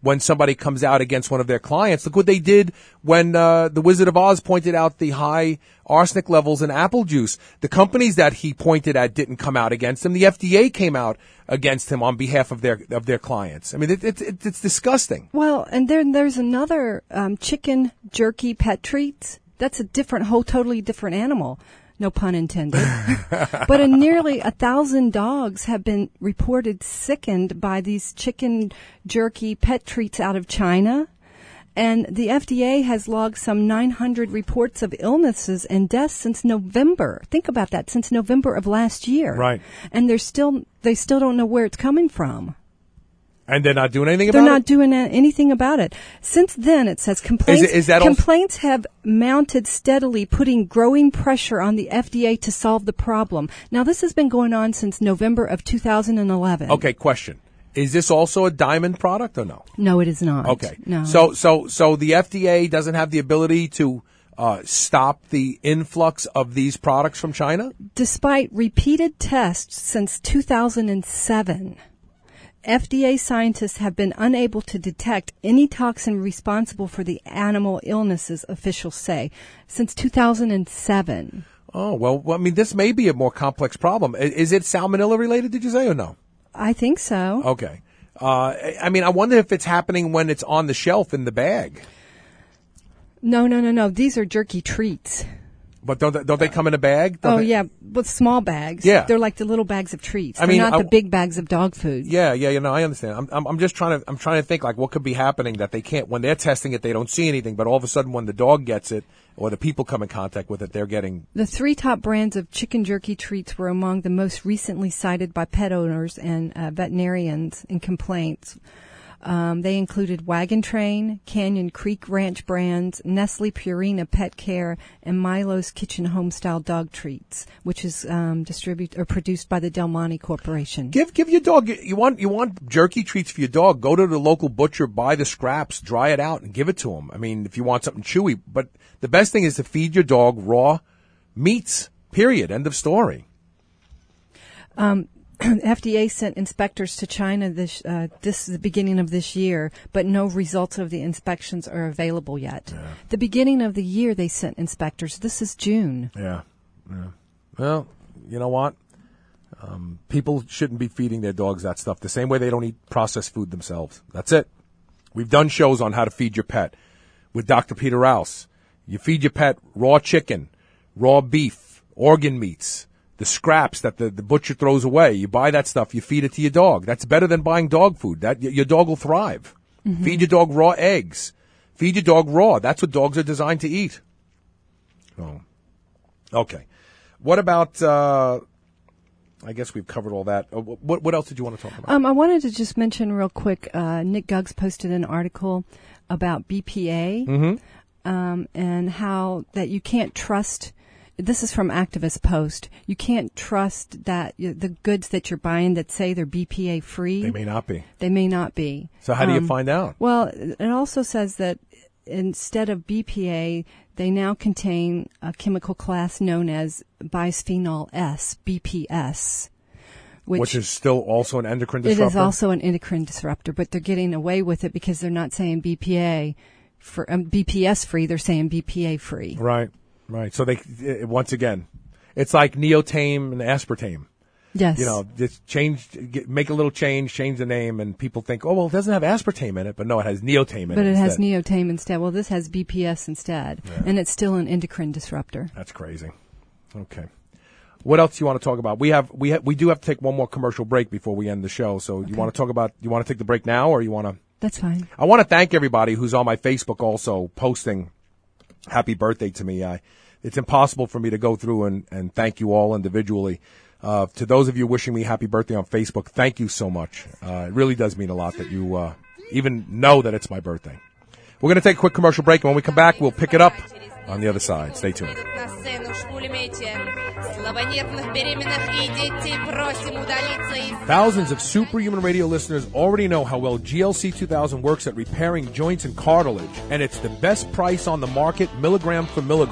[SPEAKER 2] when somebody comes out against one of their clients. Look what they did when uh, the Wizard of Oz pointed out the high arsenic levels in apple juice. The companies that he pointed at didn't come out against him. The F D A came out against him on behalf of their of their clients. I mean, it, it, it, it's disgusting.
[SPEAKER 3] Well, and then there's another um, chicken jerky pet treats. That's a different, whole totally different animal. No pun intended. But a nearly a thousand dogs have been reported sickened by these chicken jerky pet treats out of China. And the F D A has logged some nine hundred reports of illnesses and deaths since November. Think about that, since November of last year.
[SPEAKER 2] Right.
[SPEAKER 3] And they're still, they still don't know where it's coming from.
[SPEAKER 2] And they're not doing anything
[SPEAKER 3] They're
[SPEAKER 2] about it?
[SPEAKER 3] not doing a- anything about it. Since then, it says complaints,
[SPEAKER 2] Is it- is that also-
[SPEAKER 3] complaints have mounted steadily, putting growing pressure on the F D A to solve the problem. Now, this has been going on since November of two thousand eleven.
[SPEAKER 2] Okay, question. Is this also a Diamond product or no?
[SPEAKER 3] No, it is not.
[SPEAKER 2] Okay.
[SPEAKER 3] No.
[SPEAKER 2] So, so, so the F D A doesn't have the ability to uh, stop the influx of these products from China?
[SPEAKER 3] Despite repeated tests since two thousand seven, F D A scientists have been unable to detect any toxin responsible for the animal illnesses, officials say, since two thousand seven.
[SPEAKER 2] Oh, well, well, I mean, this may be a more complex problem. I- Is it salmonella related, did you say, or no?
[SPEAKER 3] I think so.
[SPEAKER 2] Okay. Uh, I I mean, I wonder if it's happening when it's on the shelf in the bag.
[SPEAKER 3] No, no, no, no. These are jerky treats.
[SPEAKER 2] But don't they, don't they come in a bag? Don't
[SPEAKER 3] Oh,
[SPEAKER 2] they-
[SPEAKER 3] yeah, with small bags.
[SPEAKER 2] Yeah.
[SPEAKER 3] They're like the little bags of treats.
[SPEAKER 2] I
[SPEAKER 3] They're
[SPEAKER 2] mean,
[SPEAKER 3] not
[SPEAKER 2] I-
[SPEAKER 3] the big bags of dog food.
[SPEAKER 2] Yeah, yeah, you know, I understand. I'm, I'm, I'm just trying to, I'm trying to think like what could be happening that they can't, when they're testing it, they don't see anything, but all of a sudden when the dog gets it or the people come in contact with it, they're getting.
[SPEAKER 3] The three top brands of chicken jerky treats were among the most recently cited by pet owners and uh, veterinarians in complaints. Um, they included Wagon Train, Canyon Creek Ranch brands, Nestle Purina Pet Care, and Milo's Kitchen Homestyle Dog Treats, which is um, distributed or produced by the Del Monte Corporation.
[SPEAKER 2] Give, give your dog, you want, you want jerky treats for your dog, go to the local butcher, buy the scraps, dry it out and give it to him. I mean, if you want something chewy, but the best thing is to feed your dog raw meats, period, end of story.
[SPEAKER 3] Um, F D A sent inspectors to China this uh, this is the beginning of this year, but no results of the inspections are available yet.
[SPEAKER 2] Yeah.
[SPEAKER 3] The beginning of the year they sent inspectors. This is June.
[SPEAKER 2] Yeah. Yeah. Well, you know what? Um, people shouldn't be feeding their dogs that stuff the same way they don't eat processed food themselves. That's it. We've done shows on how to feed your pet with Doctor Peter Rouse. You feed your pet raw chicken, raw beef, organ meats, the scraps that the, the butcher throws away. You buy that stuff, you feed it to your dog. That's better than buying dog food. That y- your dog will thrive. Mm-hmm. Feed your dog raw eggs. Feed your dog raw. That's what dogs are designed to eat. Oh. Okay. What about, uh, I guess we've covered all that. Uh, what, what else did you want to talk about?
[SPEAKER 3] Um, I wanted to just mention real quick, uh, Nick Guggs posted an article about B P A,
[SPEAKER 2] Mm-hmm.
[SPEAKER 3] um, and how that you can't trust. This is from Activist Post. You can't trust that you, the goods that you're buying that say they're B P A free.
[SPEAKER 2] They may not be.
[SPEAKER 3] They may not be.
[SPEAKER 2] So how do you
[SPEAKER 3] Um,
[SPEAKER 2] find out?
[SPEAKER 3] Well, it also says that instead of B P A, they now contain a chemical class known as bisphenol S, B P S. Which,
[SPEAKER 2] Which is still also an endocrine
[SPEAKER 3] it
[SPEAKER 2] disruptor?
[SPEAKER 3] is also an endocrine disruptor, but they're getting away with it because they're not saying B P A for um, B P S free. They're saying B P A free.
[SPEAKER 2] Right, right. So they, it, once again, it's like neotame and aspartame.
[SPEAKER 3] Yes.
[SPEAKER 2] You know, just change, get, make a little change, change the name, and people think, oh, well, it doesn't have aspartame in it, but no, it has neotame in it.
[SPEAKER 3] But it has
[SPEAKER 2] instead.
[SPEAKER 3] neotame instead. Well, this has B P S instead,
[SPEAKER 2] Yeah.
[SPEAKER 3] and it's still an endocrine disruptor.
[SPEAKER 2] That's crazy. Okay. What else do you want to talk about? We have, we ha- we do have to take one more commercial break before we end the show. So you want to talk about, you want to take the break now, or you want to?
[SPEAKER 3] That's fine.
[SPEAKER 2] I want to thank everybody who's on my Facebook also posting happy birthday to me. I, it's impossible for me to go through and, and thank you all individually. Uh, to those of you wishing me happy birthday on Facebook, thank you so much. Uh, it really does mean a lot that you uh, even know that it's my birthday. We're going to take a quick commercial break, and when we come back, we'll pick it up on the other side. Stay tuned. Thousands of Superhuman Radio listeners already know how well G L C two thousand works at repairing joints and cartilage, and it's the best price on the market, milligram for milligram.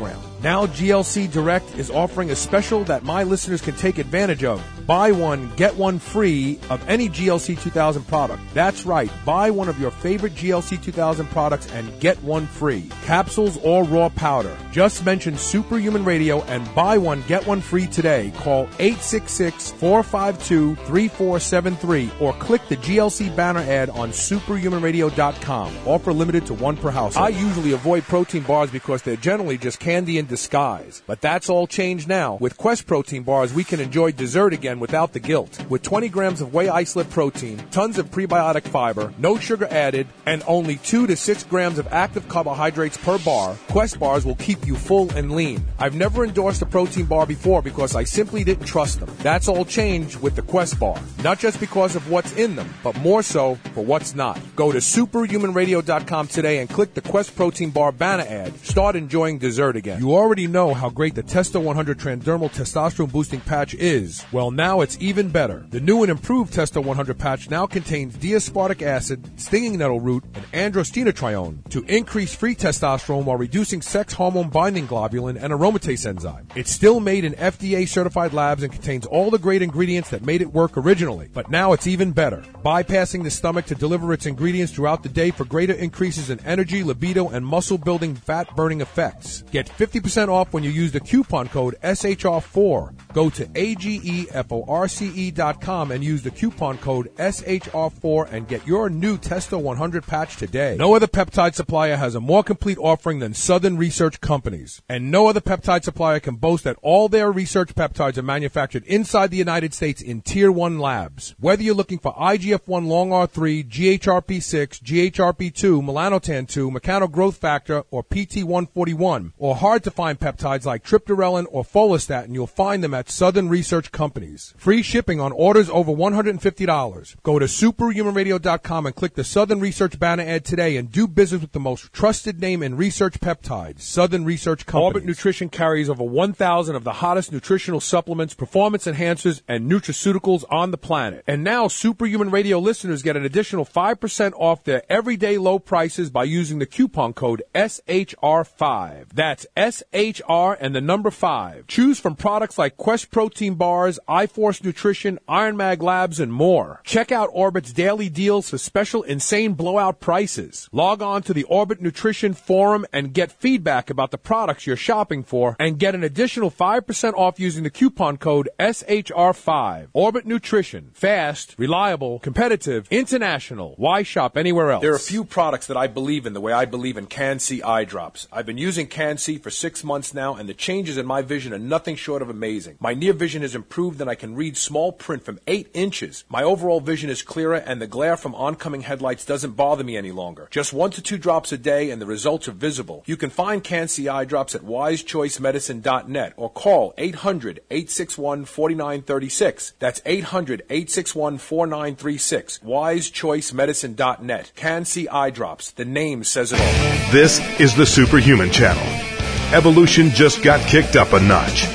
[SPEAKER 2] Now G L C Direct is offering a special that my listeners can take advantage of. Buy one, get one free of any G L C two thousand product. That's right. Buy one of your favorite G L C two thousand products and get one free. Capsules or raw powder. Just mention Superhuman Radio and buy one, get one free today. Call eight six six, four five two, three four seven three or click the G L C banner ad on superhuman radio dot com. Offer limited to one per household. I usually avoid protein bars because they're generally just candy in disguise. But that's all changed now. With Quest protein bars, we can enjoy dessert again without the guilt. With twenty grams of whey isolate protein, tons of prebiotic fiber, no sugar added, and only two to six grams of active carbohydrates per bar, Quest bars will keep you full and lean. I've never endorsed a protein bar before because I simply didn't trust them. That's all changed with the Quest bar. Not just because of what's in them, but more so for what's not. Go to superhuman radio dot com today and click the Quest protein bar banner ad. Start enjoying dessert again. You already know how great the Testo one hundred Transdermal Testosterone Boosting Patch is. Well, now it's even better. The new and improved Testo one hundred patch now contains D-aspartic acid, stinging nettle root, and androstenedione to increase free testosterone while reducing sex hormone binding globulin and aromatase enzyme. It's still made in F D A-certified labs and contains all the great ingredients that made it work originally. But now it's even better, bypassing the stomach to deliver its ingredients throughout the day for greater increases in energy, libido, and muscle-building, fat-burning effects. Get fifty percent off when you use the coupon code S H R four. Go to A G E F O R C E dot com and use the coupon code S H R four and get your new Testo one hundred patch today. No other peptide supplier has a more complete offering than Southern Research Companies. And no other peptide supplier can boast that all their research peptides are manufactured inside the United States in Tier one labs. Whether you're looking for I G F one long R three, G H R P six, G H R P two, melanotan two, mechano growth factor, or P T one forty-one, or hard to find peptides like triptorelin or follistatin, you'll find them at Southern Research Companies. Free shipping on orders over one hundred fifty dollars. Go to superhuman radio dot com and click the Southern Research banner ad today and do business with the most trusted name in research peptides, Southern Research Companies. Orbit Nutrition carries over one thousand of the hottest nutritional supplements, performance enhancers, and nutraceuticals on the planet. And now Superhuman Radio listeners get an additional five percent off their everyday low prices by using the coupon code S H R five. That's S H R and the number five. Choose from products like Quest Protein Bars, iForce Nutrition, Iron Mag Labs, and more. Check out Orbit's daily deals for special insane blowout prices. Log on to the Orbit Nutrition forum and get feedback about the products you're shopping for and get an additional five percent off using the coupon code S H R five. Orbit Nutrition. Fast, reliable, competitive, international. Why shop anywhere else? There are a few products that I believe in the way I believe in Can-C eye drops. I've been using Can-C for six months now, and the changes in my vision are nothing short of amazing. My near vision has improved, and I can read small print from eight inches. My overall vision is clearer, and the glare from oncoming headlights doesn't bother me any longer. Just one to two drops a day, and the results are visible. You can find Can-C eye drops at wise choice medicine dot net or call eight hundred, eight six one, four nine three six. That's eight hundred, eight six one, four nine three six. wise choice medicine dot net. Can-C eye drops. The name says it all.
[SPEAKER 1] This is the Superhuman Channel. Evolution just got kicked up a notch.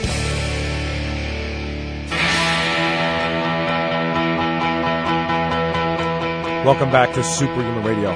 [SPEAKER 2] Welcome back to Superhuman Radio.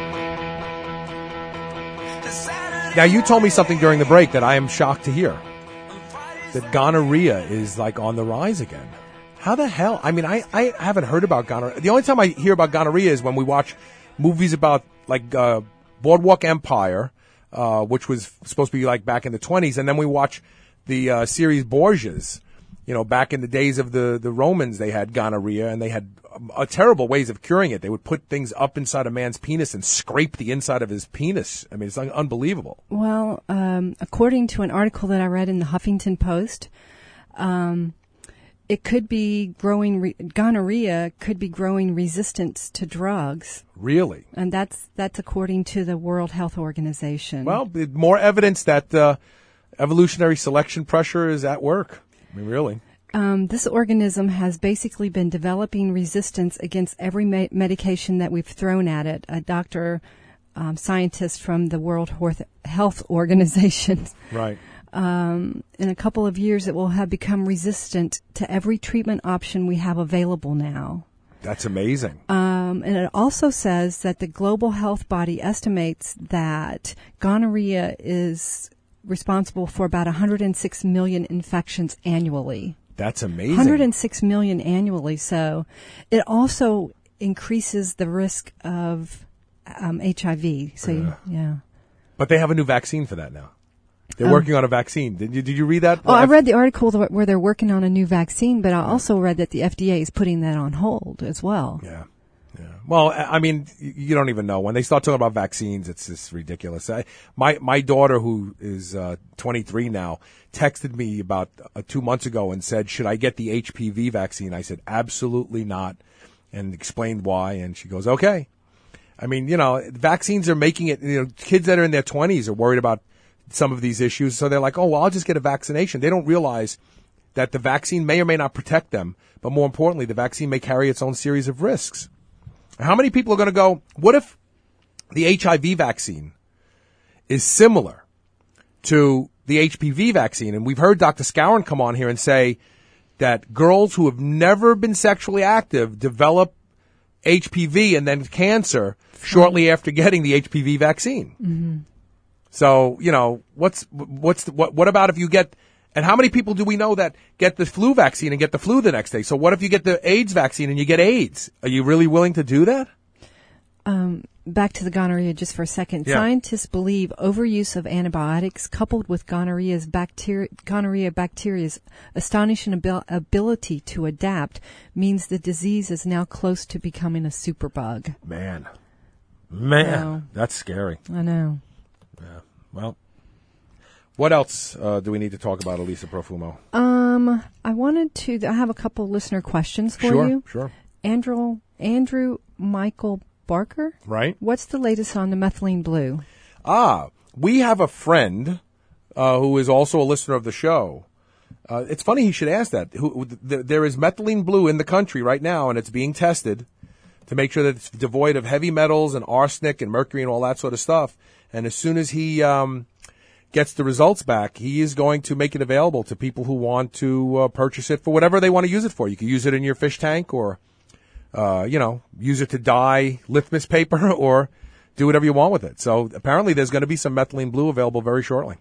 [SPEAKER 2] Now, you told me something during the break that I am shocked to hear. That gonorrhea is like on the rise again. How the hell? I mean, I, I haven't heard about gonorrhea. The only time I hear about gonorrhea is when we watch movies about like uh, Boardwalk Empire, uh, which was supposed to be like back in the twenties, and then we watch the uh, series Borgias. You know, back in the days of the, the Romans, they had gonorrhea, and they had uh, terrible ways of curing it. They would put things up inside a man's penis and scrape the inside of his penis. I mean, it's un- unbelievable.
[SPEAKER 3] Well, um, according to an article that I read in the Huffington Post, um, it could be growing, re- gonorrhea could be growing resistance to drugs.
[SPEAKER 2] Really?
[SPEAKER 3] And that's that's according to the World Health Organization.
[SPEAKER 2] Well, more evidence that uh, evolutionary selection pressure is at work. I mean, really.
[SPEAKER 3] Um, this organism has basically been developing resistance against every me- medication that we've thrown at it. A doctor, um, scientist from the World Health Organization.
[SPEAKER 2] Right.
[SPEAKER 3] Um, in a couple of years, it will have become resistant to every treatment option we have available now.
[SPEAKER 2] That's amazing.
[SPEAKER 3] Um, and it also says that the global health body estimates that gonorrhea is responsible for about one hundred six million infections annually.
[SPEAKER 2] That's amazing.
[SPEAKER 3] one hundred six million annually. So it also increases the risk of um, H I V. So,
[SPEAKER 2] Yeah.
[SPEAKER 3] yeah.
[SPEAKER 2] But they have a new vaccine for that now. They're
[SPEAKER 3] Oh.
[SPEAKER 2] working on a vaccine. Did you, did you read that?
[SPEAKER 3] Oh, I read the article th- where they're working on a new vaccine, but I also read that the F D A is putting that on hold as well.
[SPEAKER 2] Yeah. Yeah. Well, I I mean, y- you don't even know. When they start talking about vaccines, it's just ridiculous. I, my my daughter, who is uh, twenty-three now, texted me about uh, two months ago and said, "Should I get the H P V vaccine?" I said, "Absolutely not," and explained why. And she goes, "Okay." I mean, you know, vaccines are making it. You know, kids that are in their twenties are worried about some of these issues, so they're like, "Oh, well, I'll just get a vaccination." They don't realize that the vaccine may or may not protect them, but more importantly, the vaccine may carry its own series of risks. How many people are going to go, what if the H I V vaccine is similar to the H P V vaccine? And we've heard Doctor Scowen come on here and say that girls who have never been sexually active develop H P V and then cancer shortly after getting the H P V vaccine.
[SPEAKER 3] Mm-hmm.
[SPEAKER 2] So, you know, what's, what's, the, what, what about if you get, and how many people do we know that get the flu vaccine and get the flu the next day? So what if you get the AIDS vaccine and you get AIDS? Are you really willing to do that?
[SPEAKER 3] Um, back to the gonorrhea just for a second.
[SPEAKER 2] Yeah.
[SPEAKER 3] Scientists believe overuse of antibiotics coupled with gonorrhea's bacteria, gonorrhea bacteria's astonishing abil- ability to adapt means the disease is now close to becoming a superbug.
[SPEAKER 2] Man. Man.
[SPEAKER 3] Wow.
[SPEAKER 2] That's scary.
[SPEAKER 3] I know.
[SPEAKER 2] Yeah. Well, what else uh, do we need to talk about, Elisa Profumo?
[SPEAKER 3] Um, I wanted to. I have a couple listener questions for
[SPEAKER 2] Sure,
[SPEAKER 3] you.
[SPEAKER 2] sure.
[SPEAKER 3] Andrew, Andrew Michael Barker.
[SPEAKER 2] Right.
[SPEAKER 3] What's the latest on the methylene blue?
[SPEAKER 2] Ah, we have a friend uh, who is also a listener of the show. Uh, it's funny he should ask that. Who, who, th- there is methylene blue in the country right now, and it's being tested to make sure that it's devoid of heavy metals and arsenic and mercury and all that sort of stuff. And as soon as he um, gets the results back, he is going to make it available to people who want to uh, purchase it for whatever they want to use it for. You can use it in your fish tank or, uh, you know, use it to dye litmus paper or do whatever you want with it. So apparently there's going to be some methylene blue available very shortly.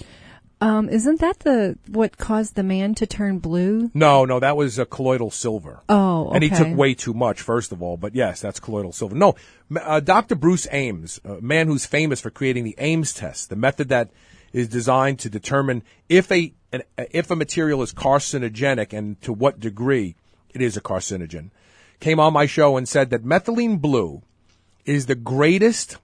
[SPEAKER 3] Um, isn't that the what caused the man to turn blue?
[SPEAKER 2] No, no, that was a colloidal silver.
[SPEAKER 3] Oh, okay.
[SPEAKER 2] And he took way too much, first of all. But yes, that's colloidal silver. No, uh, Doctor Bruce Ames, a man who's famous for creating the Ames test, the method that is designed to determine if a an, if a material is carcinogenic and to what degree it is a carcinogen, came on my show and said that methylene blue is the greatest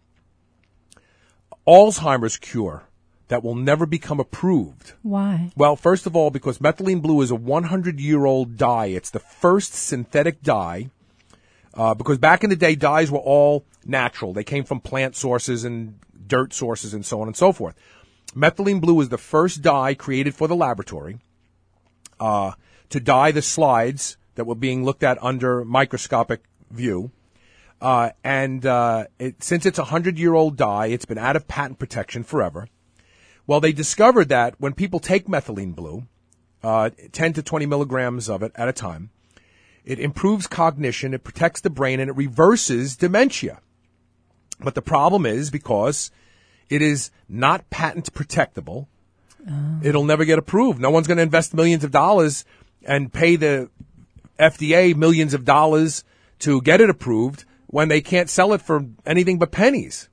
[SPEAKER 2] Alzheimer's cure that will never become approved.
[SPEAKER 3] Why?
[SPEAKER 2] Well, first of all, because methylene blue is a hundred-year-old dye. It's the first synthetic dye, uh, because back in the day, dyes were all natural. They came from plant sources and dirt sources and so on and so forth. Methylene blue is the first dye created for the laboratory uh, to dye the slides that were being looked at under microscopic view. Uh, and uh, it, since it's a hundred-year-old dye, it's been out of patent protection forever. Well, they discovered that when people take methylene blue, uh, ten to twenty milligrams of it at a time, it improves cognition, it protects the brain, and it reverses dementia. But the problem is because it is not patent protectable, oh. It'll never get approved. No one's going to invest millions of dollars and pay the F D A millions of dollars to get it approved when they can't sell it for anything but pennies.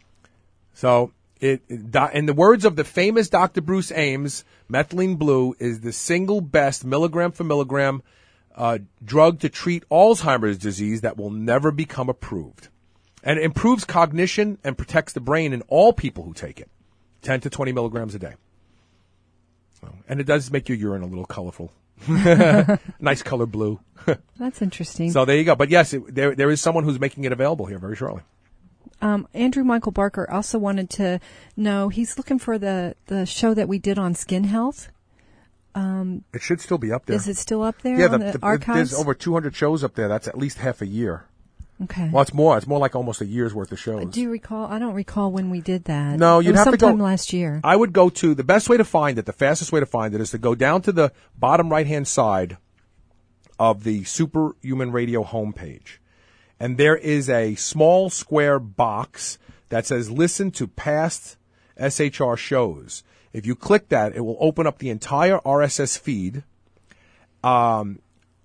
[SPEAKER 2] So, it, in the words of the famous Doctor Bruce Ames, methylene blue is the single best milligram for milligram uh, drug to treat Alzheimer's disease that will never become approved. And it improves cognition and protects the brain in all people who take it, ten to twenty milligrams a day. So, and it does make your urine a little colorful. Nice color blue.
[SPEAKER 3] That's interesting.
[SPEAKER 2] So there you go. But yes, it, there there is someone who's making it available here very shortly.
[SPEAKER 3] Um, Andrew Michael Barker also wanted to know, he's looking for the, the show that we did on skin health. Um,
[SPEAKER 2] it should still be up there.
[SPEAKER 3] Is it still up there
[SPEAKER 2] yeah,
[SPEAKER 3] on
[SPEAKER 2] the,
[SPEAKER 3] the,
[SPEAKER 2] the
[SPEAKER 3] archives?
[SPEAKER 2] There's over two hundred shows up there. That's at least half a year.
[SPEAKER 3] Okay.
[SPEAKER 2] Well, it's more. It's more like almost a year's worth of shows.
[SPEAKER 3] Do you recall? I don't recall when we did that.
[SPEAKER 2] No,
[SPEAKER 3] it
[SPEAKER 2] you'd
[SPEAKER 3] was
[SPEAKER 2] have to go.
[SPEAKER 3] sometime last year.
[SPEAKER 2] I would go to, the best way to find it, the fastest way to find it is to go down to the bottom right-hand side of the Superhuman Radio homepage. And there is a small square box that says listen to past S H R shows. If you click that, it will open up the entire R S S feed. Um,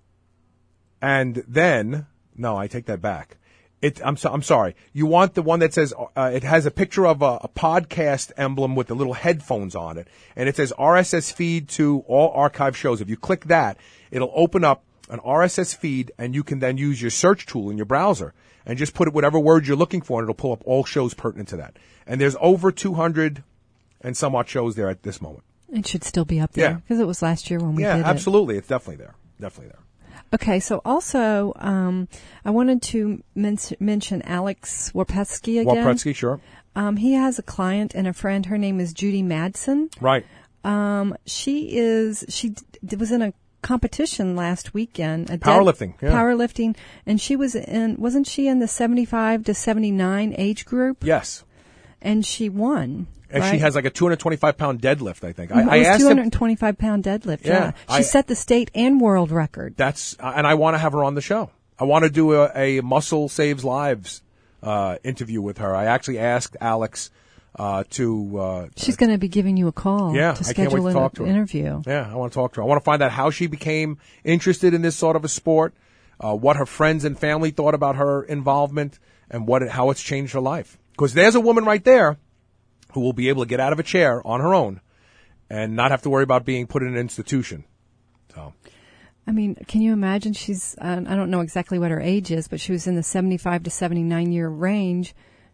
[SPEAKER 2] and then, no, I take that back. It, I'm so, I'm sorry. You want the one that says, uh, it has a picture of a, a podcast emblem with the little headphones on it. And it says R S S feed to all archive shows. If you click that, it'll open up an R S S feed, and you can then use your search tool in your browser and just put it whatever word you're looking for, and it'll pull up all shows pertinent to that. And there's over two hundred and some odd shows there at this moment.
[SPEAKER 3] It should still be up there
[SPEAKER 2] Yeah.
[SPEAKER 3] because it was last year when we
[SPEAKER 2] Yeah,
[SPEAKER 3] did
[SPEAKER 2] absolutely. It's definitely there. Definitely there.
[SPEAKER 3] it. Okay, so also um, I wanted to men- mention Alex Warpetsky again.
[SPEAKER 2] Warpetsky, sure.
[SPEAKER 3] Um, he has a client and a friend. Her name is Judy Madsen.
[SPEAKER 2] Right.
[SPEAKER 3] Um, she is she d- was in a competition last weekend. A dead-
[SPEAKER 2] Powerlifting, yeah.
[SPEAKER 3] Powerlifting, and she was in. Wasn't she in the seventy-five to seventy-nine age group?
[SPEAKER 2] Yes.
[SPEAKER 3] And she won.
[SPEAKER 2] And
[SPEAKER 3] right?
[SPEAKER 2] she has like a two hundred twenty-five pound deadlift, I think.
[SPEAKER 3] It
[SPEAKER 2] I, I
[SPEAKER 3] was
[SPEAKER 2] asked
[SPEAKER 3] two
[SPEAKER 2] him,
[SPEAKER 3] hundred twenty-five pound deadlift.
[SPEAKER 2] Yeah,
[SPEAKER 3] Yeah, she
[SPEAKER 2] I-
[SPEAKER 3] set the state and world record.
[SPEAKER 2] that's, uh, and I want to have her on the show. I want to do a, a Muscle Saves Lives uh, interview with her. I actually asked Alex uh, to. Uh,
[SPEAKER 3] She's going to be giving you a call.
[SPEAKER 2] Yeah,
[SPEAKER 3] to
[SPEAKER 2] I can't wait
[SPEAKER 3] schedule
[SPEAKER 2] to
[SPEAKER 3] an
[SPEAKER 2] talk to her.
[SPEAKER 3] interview.
[SPEAKER 2] Yeah, I want to talk to her. I want to find out how she became interested in this sort of a sport, uh, what her friends and family thought about her involvement, and what it, how it's changed her life. Because there's a woman right there who will be able to get out of a chair on her own and not have to worry about being put in an institution. So,
[SPEAKER 3] I mean, can you imagine? She's, uh, I don't know exactly what her age is, but she was in the seventy-five to seventy-nine year range,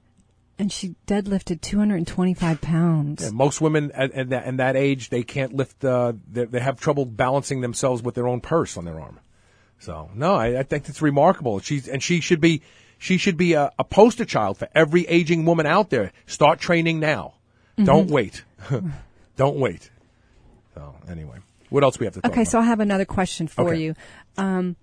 [SPEAKER 3] and she deadlifted two hundred twenty-five pounds.
[SPEAKER 2] yeah, most women at, at, that, at that age, they can't lift, uh, they, they have trouble balancing themselves with their own purse on their arm. So, no, I, I think it's remarkable. She's, and she should be, she should be a, a poster child for every aging woman out there. Start training now.
[SPEAKER 3] Mm-hmm.
[SPEAKER 2] Don't wait. Don't wait. So, anyway, what else we have to talk
[SPEAKER 3] Okay,
[SPEAKER 2] about?
[SPEAKER 3] so I have another question for
[SPEAKER 2] Okay.
[SPEAKER 3] you. Um,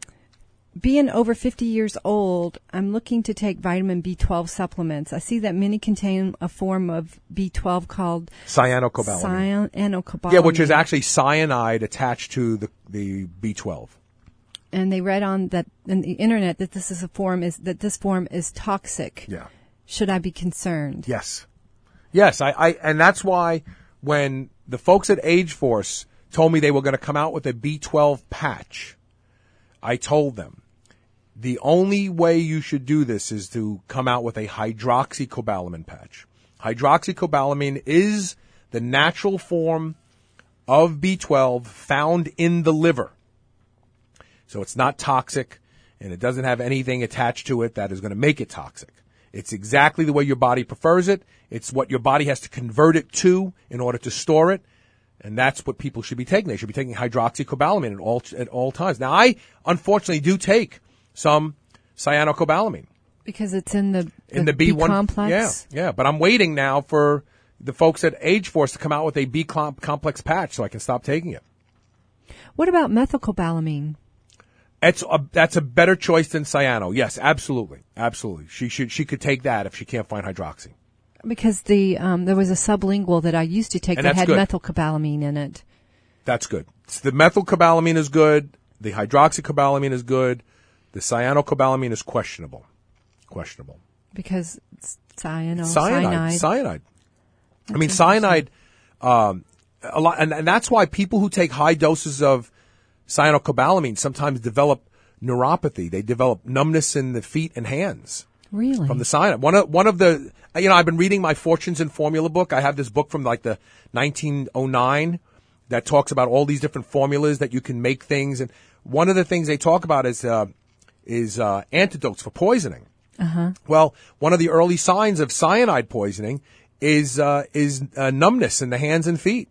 [SPEAKER 3] being over fifty years old, I'm looking to take vitamin B twelve supplements. I see that many contain a form of B twelve called
[SPEAKER 2] Cyanocobalamin.
[SPEAKER 3] cyanocobalamin.
[SPEAKER 2] Yeah, which is actually cyanide attached to the, the B twelve.
[SPEAKER 3] And they read on that in the internet that this is a form is that this form is toxic.
[SPEAKER 2] Yeah.
[SPEAKER 3] Should I be concerned?
[SPEAKER 2] Yes. Yes, I, I, and that's why when the folks at Age Force told me they were going to come out with a B twelve patch, I told them the only way you should do this is to come out with a hydroxycobalamin patch. Hydroxycobalamin is the natural form of B twelve found in the liver. So it's not toxic, and it doesn't have anything attached to it that is going to make it toxic. It's exactly the way your body prefers it. It's what your body has to convert it to in order to store it. And that's what people should be taking. They should be taking hydroxycobalamin at all, at all times. Now, I unfortunately do take some cyanocobalamin.
[SPEAKER 3] Because it's in the, the,
[SPEAKER 2] In the B one.
[SPEAKER 3] complex.
[SPEAKER 2] Yeah, yeah. But I'm waiting now for the folks at Age Force to come out with a B com- complex patch so I can stop taking it.
[SPEAKER 3] What about methylcobalamin?
[SPEAKER 2] It's a, that's a better choice than cyano. Yes, absolutely. Absolutely. She should, she could take that if she can't find hydroxy.
[SPEAKER 3] Because the um, there was a sublingual that I used to take
[SPEAKER 2] And
[SPEAKER 3] that
[SPEAKER 2] that's
[SPEAKER 3] had
[SPEAKER 2] good.
[SPEAKER 3] methylcobalamin in it.
[SPEAKER 2] That's good. The methylcobalamin is good. The hydroxycobalamin is good. The cyanocobalamin is questionable. Questionable.
[SPEAKER 3] Because it's cyano,
[SPEAKER 2] Cyanide.
[SPEAKER 3] cyanide.
[SPEAKER 2] Cyanide. I mean, cyanide, um, a lot, and, and that's why people who take high doses of cyanocobalamin sometimes develop neuropathy. They develop numbness in the feet and hands.
[SPEAKER 3] Really?
[SPEAKER 2] From the cyanide. One of, one of the, you know, I've been reading my Fortunes and Formula book. I have this book from like the nineteen oh nine that talks about all these different formulas that you can make things. And one of the things they talk about is, uh, is, uh, antidotes for poisoning.
[SPEAKER 3] Uh-huh.
[SPEAKER 2] Well, one of the early signs of cyanide poisoning is, uh, is, uh, numbness in the hands and feet.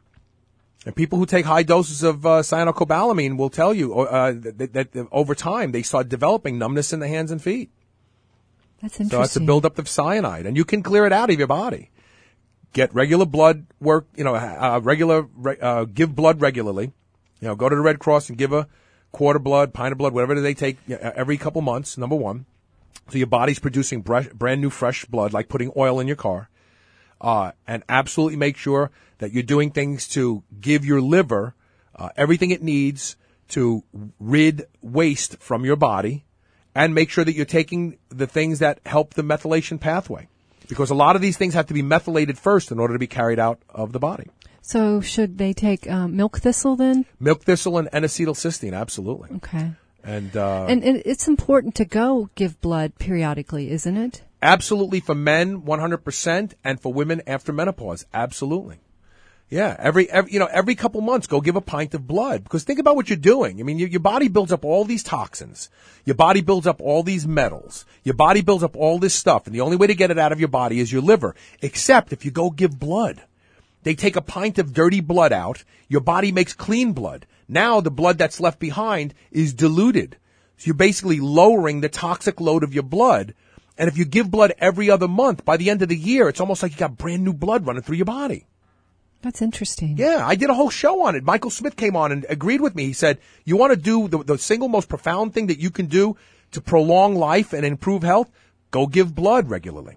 [SPEAKER 2] And people who take high doses of uh, cyanocobalamin will tell you uh, that, that, that over time they start developing numbness in the hands and feet.
[SPEAKER 3] That's
[SPEAKER 2] So
[SPEAKER 3] interesting.
[SPEAKER 2] it's a buildup of cyanide, and you can clear it out of your body. Get regular blood work, you know, uh, regular, uh, give blood regularly. You know, go to the Red Cross and give a quart of blood, pint of blood, whatever they take every couple months, number one. So your body's producing brand new fresh blood, like putting oil in your car. Uh, and absolutely make sure that you're doing things to give your liver uh, everything it needs to rid waste from your body, and make sure that you're taking the things that help the methylation pathway. because a lot of these things have to be methylated first in order to be carried out of the body.
[SPEAKER 3] So should they take um, milk thistle then?
[SPEAKER 2] Milk thistle and N-acetylcysteine, absolutely.
[SPEAKER 3] Okay.
[SPEAKER 2] And, uh,
[SPEAKER 3] and and it's important to go give blood periodically, isn't it?
[SPEAKER 2] Absolutely, for men, one hundred percent, and for women after menopause, absolutely. Yeah, every, every you know every couple months, go give a pint of blood, because think about what you're doing. I mean, your, your body builds up all these toxins, your body builds up all these metals, your body builds up all this stuff, and the only way to get it out of your body is your liver. Except if you go give blood, they take a pint of dirty blood out, your body makes clean blood. Now the blood that's left behind is diluted, so you're basically lowering the toxic load of your blood. And if you give blood every other month, by the end of the year, it's almost like you got brand new blood running through your body.
[SPEAKER 3] That's interesting.
[SPEAKER 2] Yeah, I did a whole show on it. Michael Smith came on and agreed with me. He said, you want to do the, the single most profound thing that you can do to prolong life and improve health? Go give blood regularly.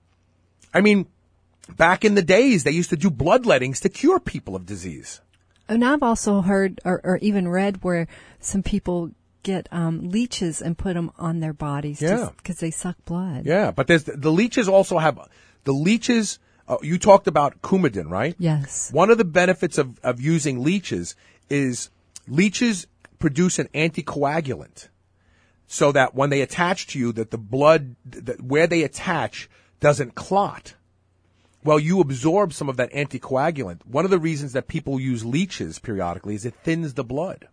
[SPEAKER 2] I mean, back in the days, they used to do bloodlettings to cure people of disease.
[SPEAKER 3] And I've also heard or, or even read where some people get um, leeches and put them on their bodies
[SPEAKER 2] Yeah.
[SPEAKER 3] because they suck blood.
[SPEAKER 2] Yeah, but there's the leeches also have, the leeches, uh, you talked about Coumadin, right?
[SPEAKER 3] Yes.
[SPEAKER 2] One of the benefits of, of using leeches is leeches produce an anticoagulant so that when they attach to you, that the blood, that where they attach doesn't clot. Well, you absorb some of that anticoagulant. One of the reasons that people use leeches periodically is it thins the blood.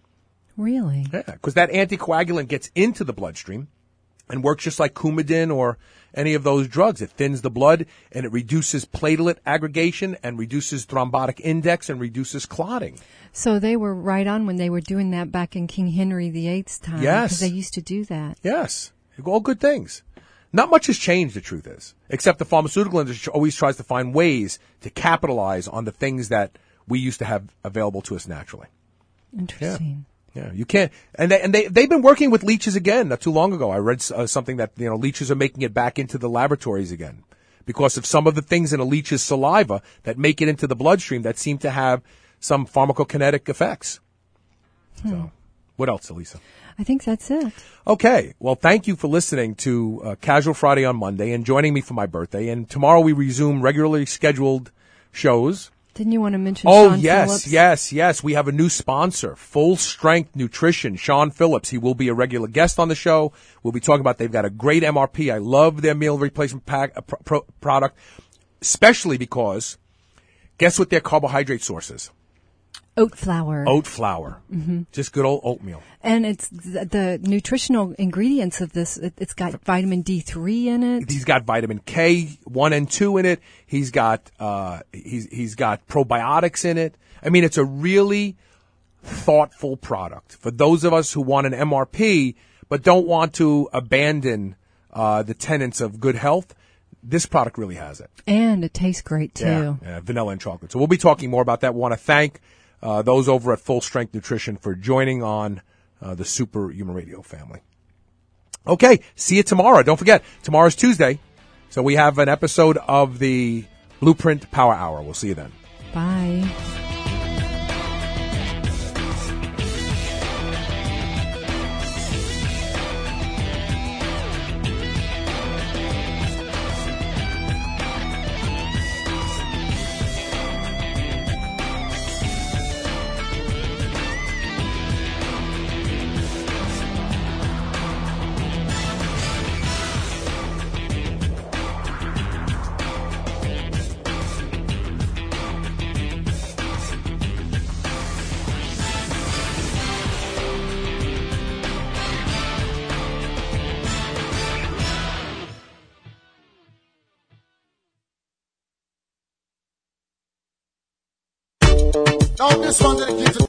[SPEAKER 3] Really?
[SPEAKER 2] Yeah, because that anticoagulant gets into the bloodstream and works just like Coumadin or any of those drugs. It thins the blood and it reduces platelet aggregation and reduces thrombotic index and reduces clotting.
[SPEAKER 3] So they were right on when they were doing that back in King Henry the Eighth's time.
[SPEAKER 2] Yes.
[SPEAKER 3] Because they used to do that.
[SPEAKER 2] Yes. All good things. Not much has changed, the truth is, except the pharmaceutical industry always tries to find ways to capitalize on the things that we used to have available to us naturally.
[SPEAKER 3] Interesting.
[SPEAKER 2] Yeah, you can't, and they, and they, they've been working with leeches again, not too long ago. I read uh, something that, you know, leeches are making it back into the laboratories again because of some of the things in a leech's saliva that make it into the bloodstream that seem to have some pharmacokinetic effects.
[SPEAKER 3] Hmm.
[SPEAKER 2] So, what else, Elisa?
[SPEAKER 3] I think that's it.
[SPEAKER 2] Okay. Well, thank you for listening to uh, Casual Friday on Monday and joining me for my birthday. And tomorrow we resume regularly scheduled shows.
[SPEAKER 3] Didn't you want to mention
[SPEAKER 2] Oh,
[SPEAKER 3] Sean
[SPEAKER 2] yes,
[SPEAKER 3] Phillips?
[SPEAKER 2] yes, yes. We have a new sponsor, Full Strength Nutrition, Sean Phillips. He will be a regular guest on the show. We'll be talking about, they've got a great M R P. I love their meal replacement pack, uh, pro- pro- product, especially because guess what their carbohydrate source is?
[SPEAKER 3] Oat flour.
[SPEAKER 2] Oat flour.
[SPEAKER 3] Mm-hmm.
[SPEAKER 2] Just good old oatmeal.
[SPEAKER 3] And it's the, the nutritional ingredients of this. It, it's got vitamin D three in it.
[SPEAKER 2] He's got vitamin K one and two in it. He's got uh he's he's got probiotics in it. I mean, it's a really thoughtful product for those of us who want an M R P but don't want to abandon uh the tenets of good health. This product really has it.
[SPEAKER 3] And it tastes great too.
[SPEAKER 2] Yeah, yeah, vanilla and chocolate. So we'll be talking more about that. We want to thank uh those over at Full Strength Nutrition for joining on uh the Superhuman Radio family. Okay, see you tomorrow. Don't forget, tomorrow's Tuesday, so we have an episode of the Blueprint Power Hour. We'll see you then.
[SPEAKER 3] Bye.
[SPEAKER 8] Now this one dedicated